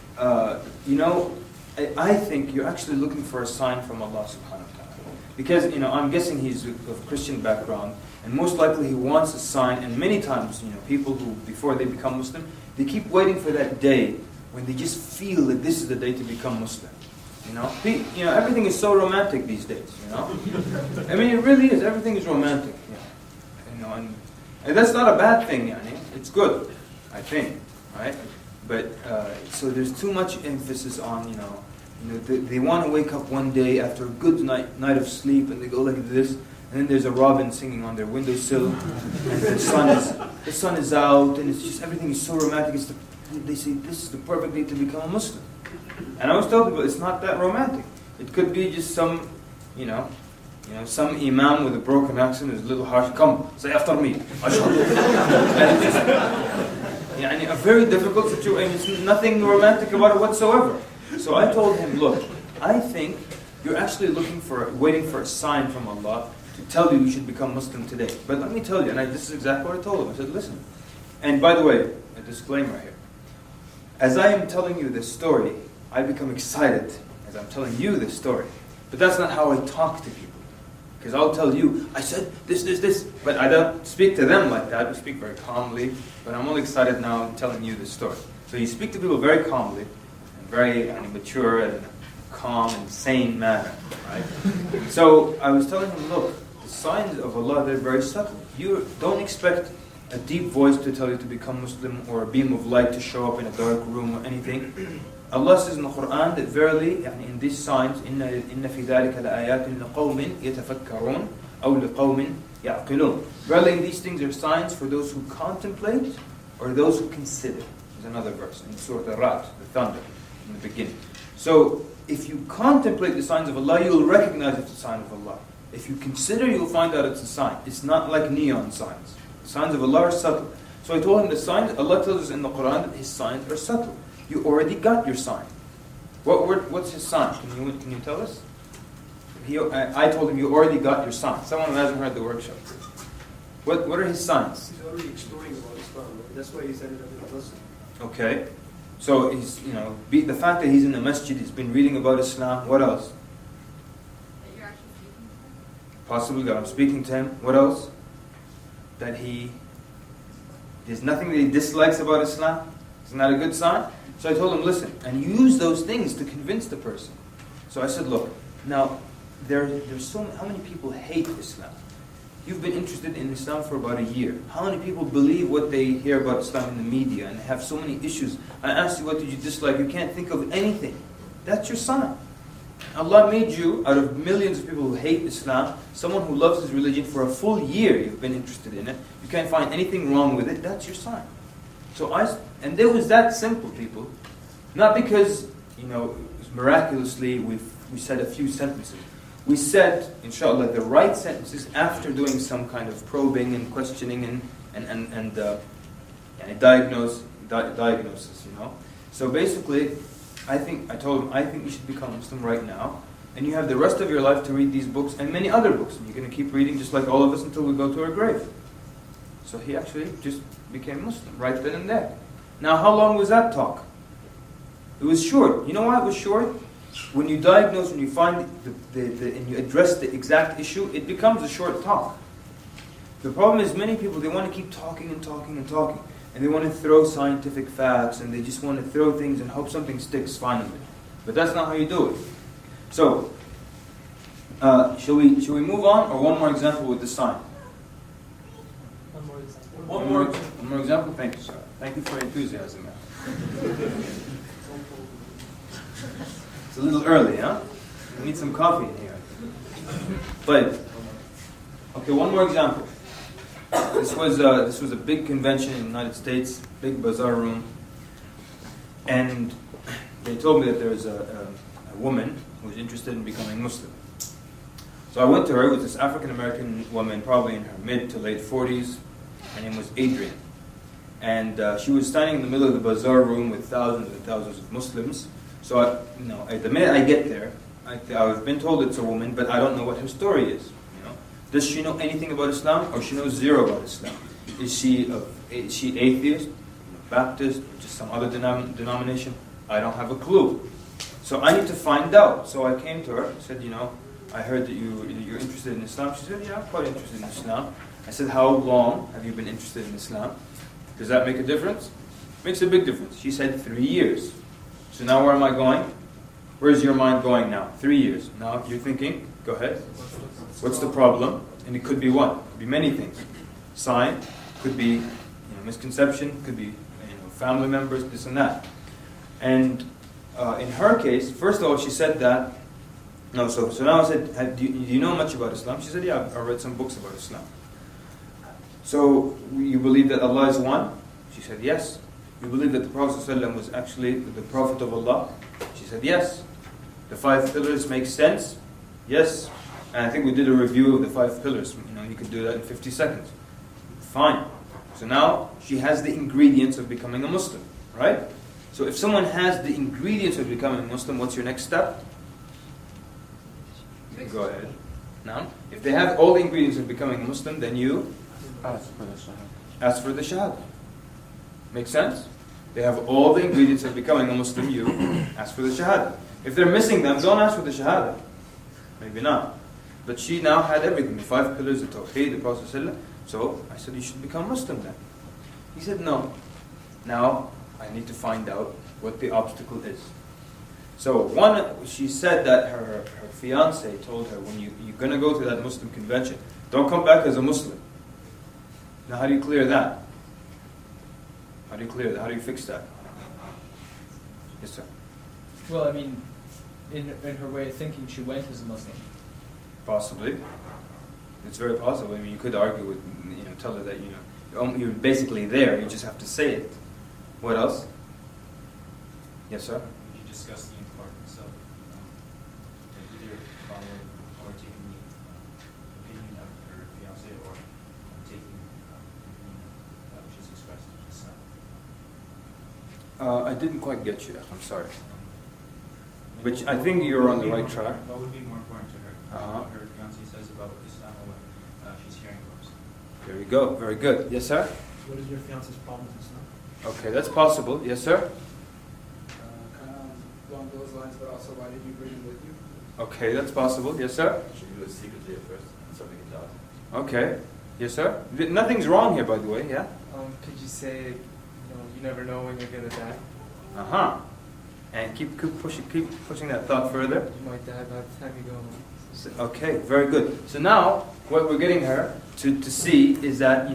I think you're actually looking for a sign from Allah subhanahu wa ta'ala. Because, I'm guessing he's of Christian background, and most likely he wants a sign, and many times, people who, before they become Muslim, they keep waiting for that day when they just feel that this is the day to become Muslim. Everything is so romantic these days, I mean, it really is. Everything is romantic, and that's not a bad thing, it's good, I think, right? But, so there's too much emphasis on, they want to wake up one day after a good night of sleep, and they go like this, and then there's a robin singing on their windowsill, and the sun is out, and it's just, everything is so romantic. They say, this is the perfect day to become a Muslim. And I was telling people, it's not that romantic. It could be just some, some imam with a broken accent is a little harsh. Come, say after me. And it's just, a very difficult situation. There's nothing romantic about it whatsoever. So I told him, look, I think you're actually waiting for a sign from Allah to tell you should become Muslim today. But let me tell you, and this is exactly what I told him. I said, listen. And by the way, a disclaimer here. As I am telling you this story, I become excited as I'm telling you this story. But that's not how I talk to people. Because I'll tell you, I said this. But I don't speak to them like that. We speak very calmly. But I'm only excited now telling you this story. So you speak to people very calmly, and very mature and calm and sane manner. Right? So I was telling him, look, the signs of Allah, they're very subtle. You don't expect a deep voice to tell you to become Muslim, or a beam of light to show up in a dark room or anything. Allah says in the Quran that verily, in these signs, إِنَّ فِي ذَلِكَ لَآيَاتٍ لِقَوْمٍ يَتَفَكَّرُونَ أَوْ لِقَوْمٍ يَعْقِلُونَ. Verily, these things are signs for those who contemplate or those who consider. There's another verse in Surah Ar-Ra'd, the thunder, in the beginning. So, if you contemplate the signs of Allah, you'll recognize it's a sign of Allah. If you consider, you'll find out it's a sign. It's not like neon signs. The signs of Allah are subtle. So I told him the signs, Allah tells us in the Quran that His signs are subtle. You already got your sign. What's His sign? Can you tell us? I told him you already got your sign. Someone who hasn't heard the workshop. What are His signs? He's already exploring about Islam. Right? That's why he said it at the Muslim. Okay. So he's, the fact that he's in the masjid, he's been reading about Islam. What else? That you're actually speaking to him? Possibly that I'm speaking to him. What else? That there's nothing that he dislikes about Islam. Isn't that a good sign? So I told him, listen, and use those things to convince the person. So I said, look, now, how many people hate Islam? You've been interested in Islam for about a year. How many people believe what they hear about Islam in the media and have so many issues? I asked you, what did you dislike? You can't think of anything. That's your sign. Allah made you, out of millions of people who hate Islam, someone who loves his religion for a full year. You've been interested in it. You can't find anything wrong with it. That's your sign. And there was that simple, people. Not because, miraculously we said a few sentences. We said, inshallah, the right sentences after doing some kind of probing and questioning and diagnosis, So basically, I told him, I think you should become Muslim right now. And you have the rest of your life to read these books and many other books. And you're going to keep reading just like all of us until we go to our grave. So he actually just became Muslim right then and there. Now, how long was that talk? It was short. You know why it was short? When you diagnose, when you find and you address the exact issue, it becomes a short talk. The problem is many people, they want to keep talking and talking and talking. And they want to throw scientific facts, and they just want to throw things and hope something sticks finally. But that's not how you do it. So, shall we move on, or one more example with the sign? One more. One more example? Thank you, sir. Thank you for your enthusiasm, man. It's a little early, huh? We need some coffee in here. But, okay, one more example. This was a big convention in the United States, big bazaar room, and they told me that there was a woman who was interested in becoming Muslim. So I went to her. It was this African American woman, probably in her mid to late 40s. Her name was Adrian. And she was standing in the middle of the bazaar room with thousands and thousands of Muslims. So, the minute I get there, I've been told it's a woman, but I don't know what her story is. Does she know anything about Islam, or she knows zero about Islam? Is she atheist, Baptist, or just some other denomination? I don't have a clue. So I need to find out. So I came to her and said, I heard that you're interested in Islam. She said, yeah, I'm quite interested in Islam. I said, how long have you been interested in Islam? Does that make a difference? Makes a big difference. She said 3 years. So now where am I going? Where's your mind going now? 3 years. Now you're thinking, go ahead. What's the problem? And it could be what? It could be many things. Sign, could be misconception, could be family members, this and that. And in her case, first of all, she said that. No, so now I said, do you know much about Islam? She said, yeah, I read some books about Islam. So you believe that Allah is one? She said, yes. You believe that the Prophet ﷺ was actually the Prophet of Allah? She said, yes. The 5 pillars make sense? Yes. And I think we did a review of the 5 pillars. You can do that in 50 seconds. Fine. So now she has the ingredients of becoming a Muslim, right? So if someone has the ingredients of becoming a Muslim, what's your next step? Go ahead. Now, if they have all the ingredients of becoming a Muslim, then you Ask for the shahada. ask for the shahada. Make sense? They have all the ingredients of becoming a Muslim, you ask for the shahada. If they're missing them, don't ask for the shahada. Maybe not. But she now had everything, the 5 pillars, the Tawheed, the Prophet ﷺ. So I said, you should become Muslim then. He said, no. Now I need to find out what the obstacle is. So she said that her fiance told her, when you're going to go to that Muslim convention, don't come back as a Muslim. Now how do you clear that? How do you clear that? How do you fix that? Yes, sir. Well, I mean, in her way of thinking, she went as a Muslim. Possibly. It's very possible. I mean, you could argue with, tell her that, you're basically there, you just have to say it. What else? Yes, sir? You discuss the importance of either following or taking the opinion of her fiancé or taking the opinion which is expressed to the son. I didn't quite get you. I'm sorry. Which I think you're on the right track. What would be more important to her? Uh-huh. What her fiancé says about Islam or what she's hearing from us? There we go. Very good. Yes, sir? What is your fiance's problem with Islam? Okay, that's possible. Yes, sir? Kind of along those lines, but also why did you bring him with you? Okay, that's possible. Yes, sir? Should we do it secretly at first and something can out? Okay. Yes, sir? Nothing's wrong here, by the way. Yeah? Could you say, you never know when you're gonna die? Uh-huh. And keep pushing that thought further. You might die by the time you go home. Okay, very good. So now, what we're getting her to see is that,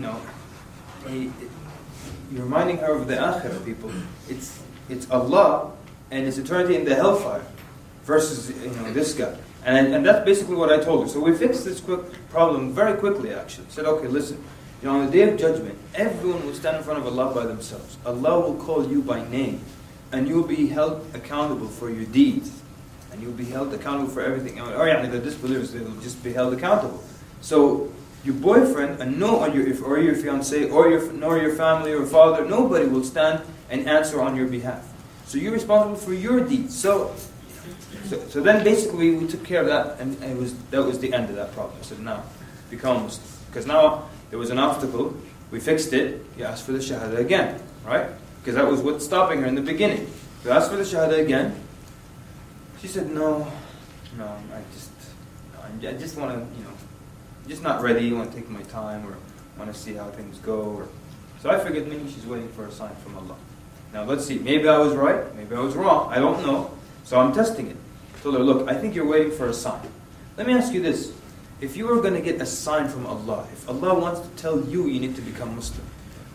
you're reminding her of the akhirah, people. It's Allah and His eternity in the hellfire versus, this guy. And that's basically what I told her. So we fixed this problem very quickly, actually. Said, okay, listen. On the Day of Judgment, everyone will stand in front of Allah by themselves. Allah will call you by name. And you will be held accountable for your deeds. And you will be held accountable for everything. The disbelievers, they will just be held accountable. So your boyfriend, or your fiancé, or your family or father, nobody will stand and answer on your behalf. So you're responsible for your deeds. So then basically we took care of that, and that was the end of that problem. I said, now, become Muslim. Because now there was an obstacle, we fixed it, you ask for the shahada again, right? Because that was what's stopping her in the beginning. You asked for the shahada again. She said, no, I just want to, just not ready, want to take my time, or want to see how things go. So I figured maybe she's waiting for a sign from Allah. Now let's see, maybe I was right, maybe I was wrong, I don't know. So I'm testing it. I told her, look, I think you're waiting for a sign. Let me ask you this. If you were going to get a sign from Allah, if Allah wants to tell you you need to become Muslim,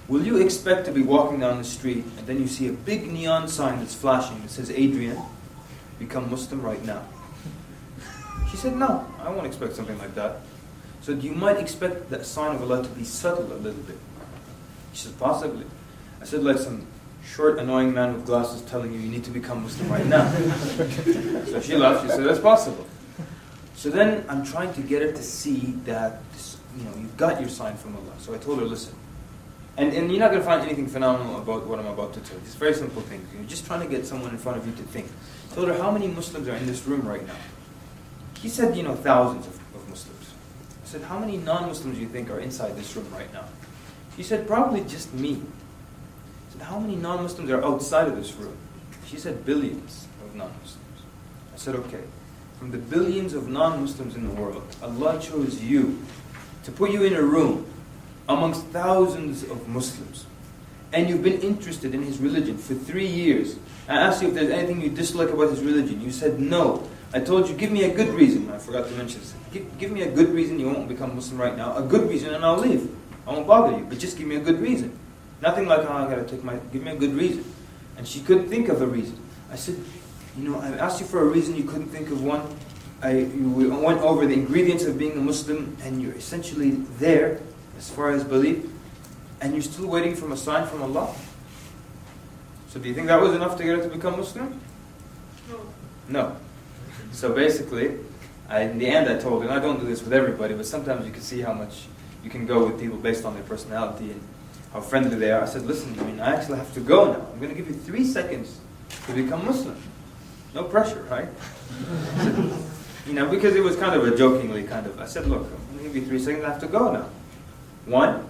will you expect to be walking down the street and then you see a big neon sign that's flashing that says, Adrian, become Muslim right now? She said, no, I won't expect something like that. So you might expect that sign of Allah to be subtle a little bit. She said, possibly. I said, like some short, annoying man with glasses telling you need to become Muslim right now. So she laughed. She said, that's possible. So then I'm trying to get her to see that you've got your sign from Allah. So I told her, listen. And you're not going to find anything phenomenal about what I'm about to tell you. It's very simple things. You're just trying to get someone in front of you to think. I told her, how many Muslims are in this room right now? He said, thousands of Muslims. I said, how many non-Muslims do you think are inside this room right now? She said, probably just me. I said, how many non-Muslims are outside of this room? She said, billions of non-Muslims. I said, okay. From the billions of non-Muslims in the world, Allah chose you to put you in a room amongst thousands of Muslims. And you've been interested in his religion for 3 years. I asked you if there's anything you dislike about his religion. You said no. I told you, give me a good reason. I forgot to mention this. Give me a good reason you won't become Muslim right now. A good reason and I'll leave. I won't bother you. But just give me a good reason. Nothing like, I gotta give me a good reason. And she couldn't think of a reason. I said, I asked you for a reason, you couldn't think of one. We went over the ingredients of being a Muslim, and you're essentially there as far as belief, and you're still waiting for a sign from Allah. So do you think that was enough to get her to become Muslim? No. So basically, in the end I told her, and I don't do this with everybody, but sometimes you can see how much you can go with people based on their personality and how friendly they are. I said, listen, I actually have to go now. I'm going to give you 3 seconds to become Muslim. No pressure, right? Because it was kind of a jokingly I said, look, I'm going to give you 3 seconds, I have to go now. 1,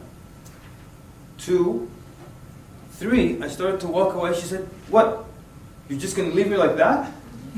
2, 3. I started to walk away. She said, what? You're just going to leave me like that?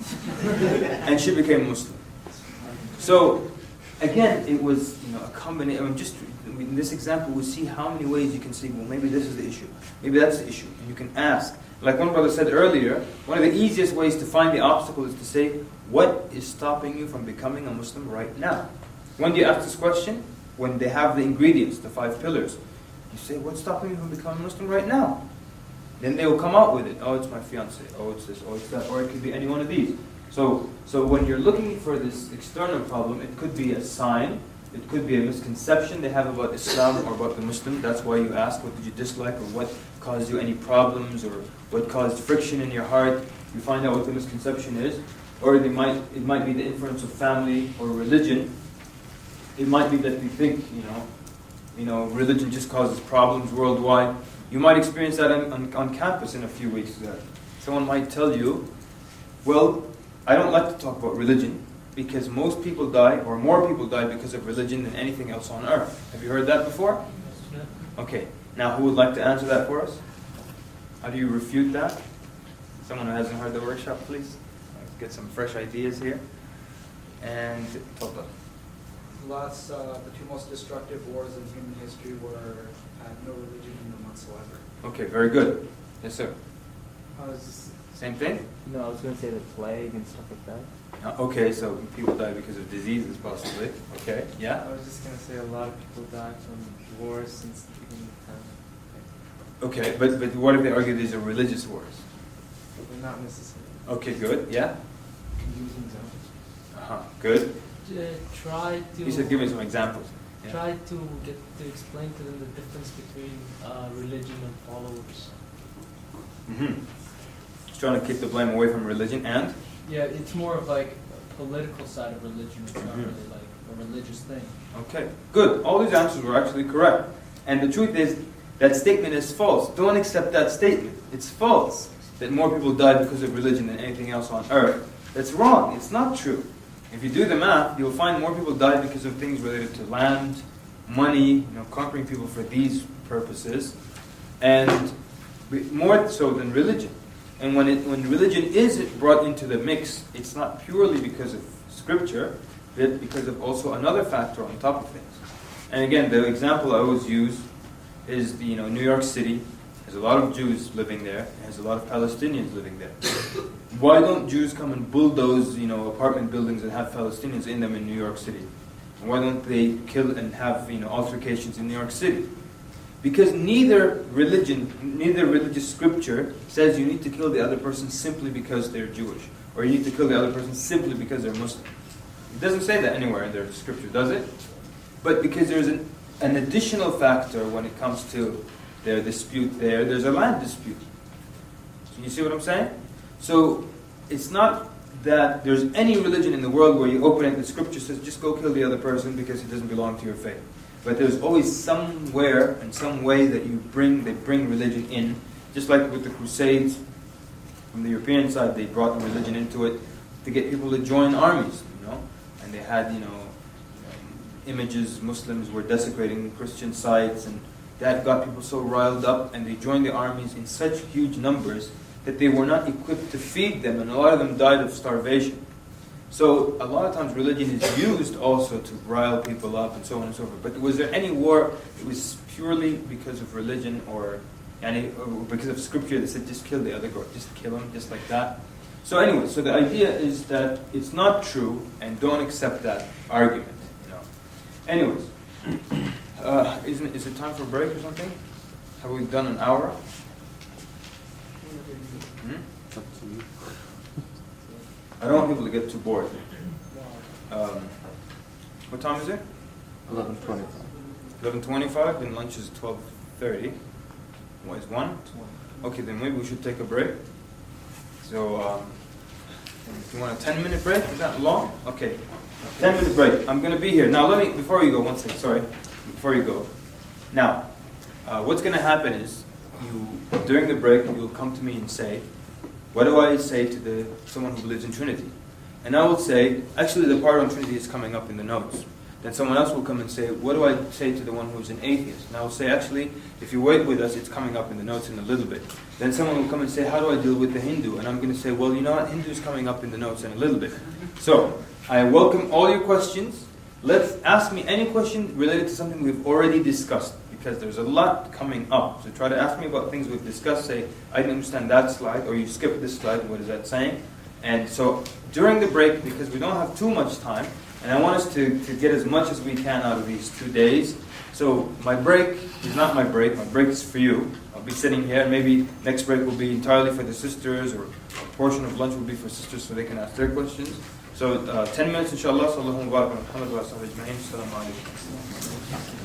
And she became Muslim. So, again, it was a combination. In this example, we see how many ways you can see, well, maybe this is the issue. Maybe that's the issue. And you can ask. Like one brother said earlier, one of the easiest ways to find the obstacle is to say, what is stopping you from becoming a Muslim right now? When do you ask this question? When they have the ingredients, the 5 pillars. You say, what's stopping you from becoming a Muslim right now? Then they will come out with it. Oh, it's my fiance. Oh, it's this. Oh, it's that. Or it could be any one of these. So when you're looking for this external problem, it could be a sign. It could be a misconception they have about Islam or about the Muslim. That's why you ask, what did you dislike, or what caused you any problems, or what caused friction in your heart. You find out what the misconception is. Or it might be the influence of family or religion. It might be that we think, religion just causes problems worldwide. You might experience that on campus in a few weeks. Someone might tell you, well, I don't like to talk about religion because most people die, or more people die because of religion than anything else on earth. Have you heard that before? Okay. Now, who would like to answer that for us? How do you refute that? Someone who hasn't heard the workshop, please. Let's get some fresh ideas here. And Tofta. The 2 most destructive wars in human history had no religion in them whatsoever. Okay, very good. Yes, sir. Same thing? No, I was going to say the plague and stuff like that. Okay, so people die because of diseases, possibly. Okay, yeah? I was just going to say a lot of people died from wars since the beginning of time. Okay, but what if they argue these are religious wars? But not necessarily. Okay, good. Yeah? Using zones. Good. Try to. You said give me some examples. Yeah. Try to get to explain to them the difference between religion and followers. Just trying to keep the blame away from religion and? Yeah, it's more of like a political side of religion. It's not really like a religious thing. Okay, good. All these answers were actually correct. And the truth is, that statement is false. Don't accept that statement. It's false that more people died because of religion than anything else on earth. That's wrong. It's not true. If you do the math, you'll find more people died because of things related to land, money, conquering people for these purposes, and more so than religion. And when religion is brought into the mix, it's not purely because of scripture, but because of also another factor on top of things. And again, the example I always use is New York City has a lot of Jews living there, and has a lot of Palestinians living there. Why don't Jews come and bulldoze, apartment buildings and have Palestinians in them in New York City? And why don't they kill and have, altercations in New York City? Because neither religious scripture says you need to kill the other person simply because they're Jewish, or you need to kill the other person simply because they're Muslim. It doesn't say that anywhere in their scripture, does it? But because there's an additional factor when it comes to their dispute there's a land dispute. Can you see what I'm saying? So it's not that there's any religion in the world where you open it and the scripture says just go kill the other person because he doesn't belong to your faith. But there's always somewhere and some way that they bring religion in. Just like with the Crusades, from the European side, they brought the religion into it to get people to join armies, And they had, images, Muslims were desecrating Christian sites, and that got people so riled up, and they joined the armies in such huge numbers that they were not equipped to feed them, and a lot of them died of starvation. So a lot of times religion is used also to rile people up and so on and so forth. But was there any war that was purely because of religion or because of scripture that said just kill the other girl, just kill him, just like that? So anyway, so the idea is that it's not true and don't accept that argument. Anyways, is it time for a break or something? Have we done an hour? It's up to you. I don't want people to get too bored. What time is it? 11:25. 11:25, and lunch is 12:30. What is 1? Okay, then maybe we should take a break. So, if you want a 10-minute break, is that long? Okay, 10-minute break. I'm going to be here. Now, before you go, one second, sorry. Before you go. Now, what's going to happen is, during the break, you'll come to me and say, what do I say to someone who believes in Trinity? And I will say, actually the part on Trinity is coming up in the notes. Then someone else will come and say, what do I say to the one who's an atheist? And I will say, actually, if you wait with us, it's coming up in the notes in a little bit. Then someone will come and say, how do I deal with the Hindu? And I'm going to say, well, you know what, Hindu is coming up in the notes in a little bit. So, I welcome all your questions. Ask me any question related to something we've already discussed, because there's a lot coming up. So try to ask me about things we've discussed. Say, I didn't understand that slide, or you skipped this slide, what is that saying? And so during the break, because we don't have too much time, and I want us to get as much as we can out of these 2 days. So my break is not my break is for you. I'll be sitting here, maybe next break will be entirely for the sisters, or a portion of lunch will be for sisters so they can ask their questions. So 10 minutes inshallah. Sallallahu alaihi wa sallam.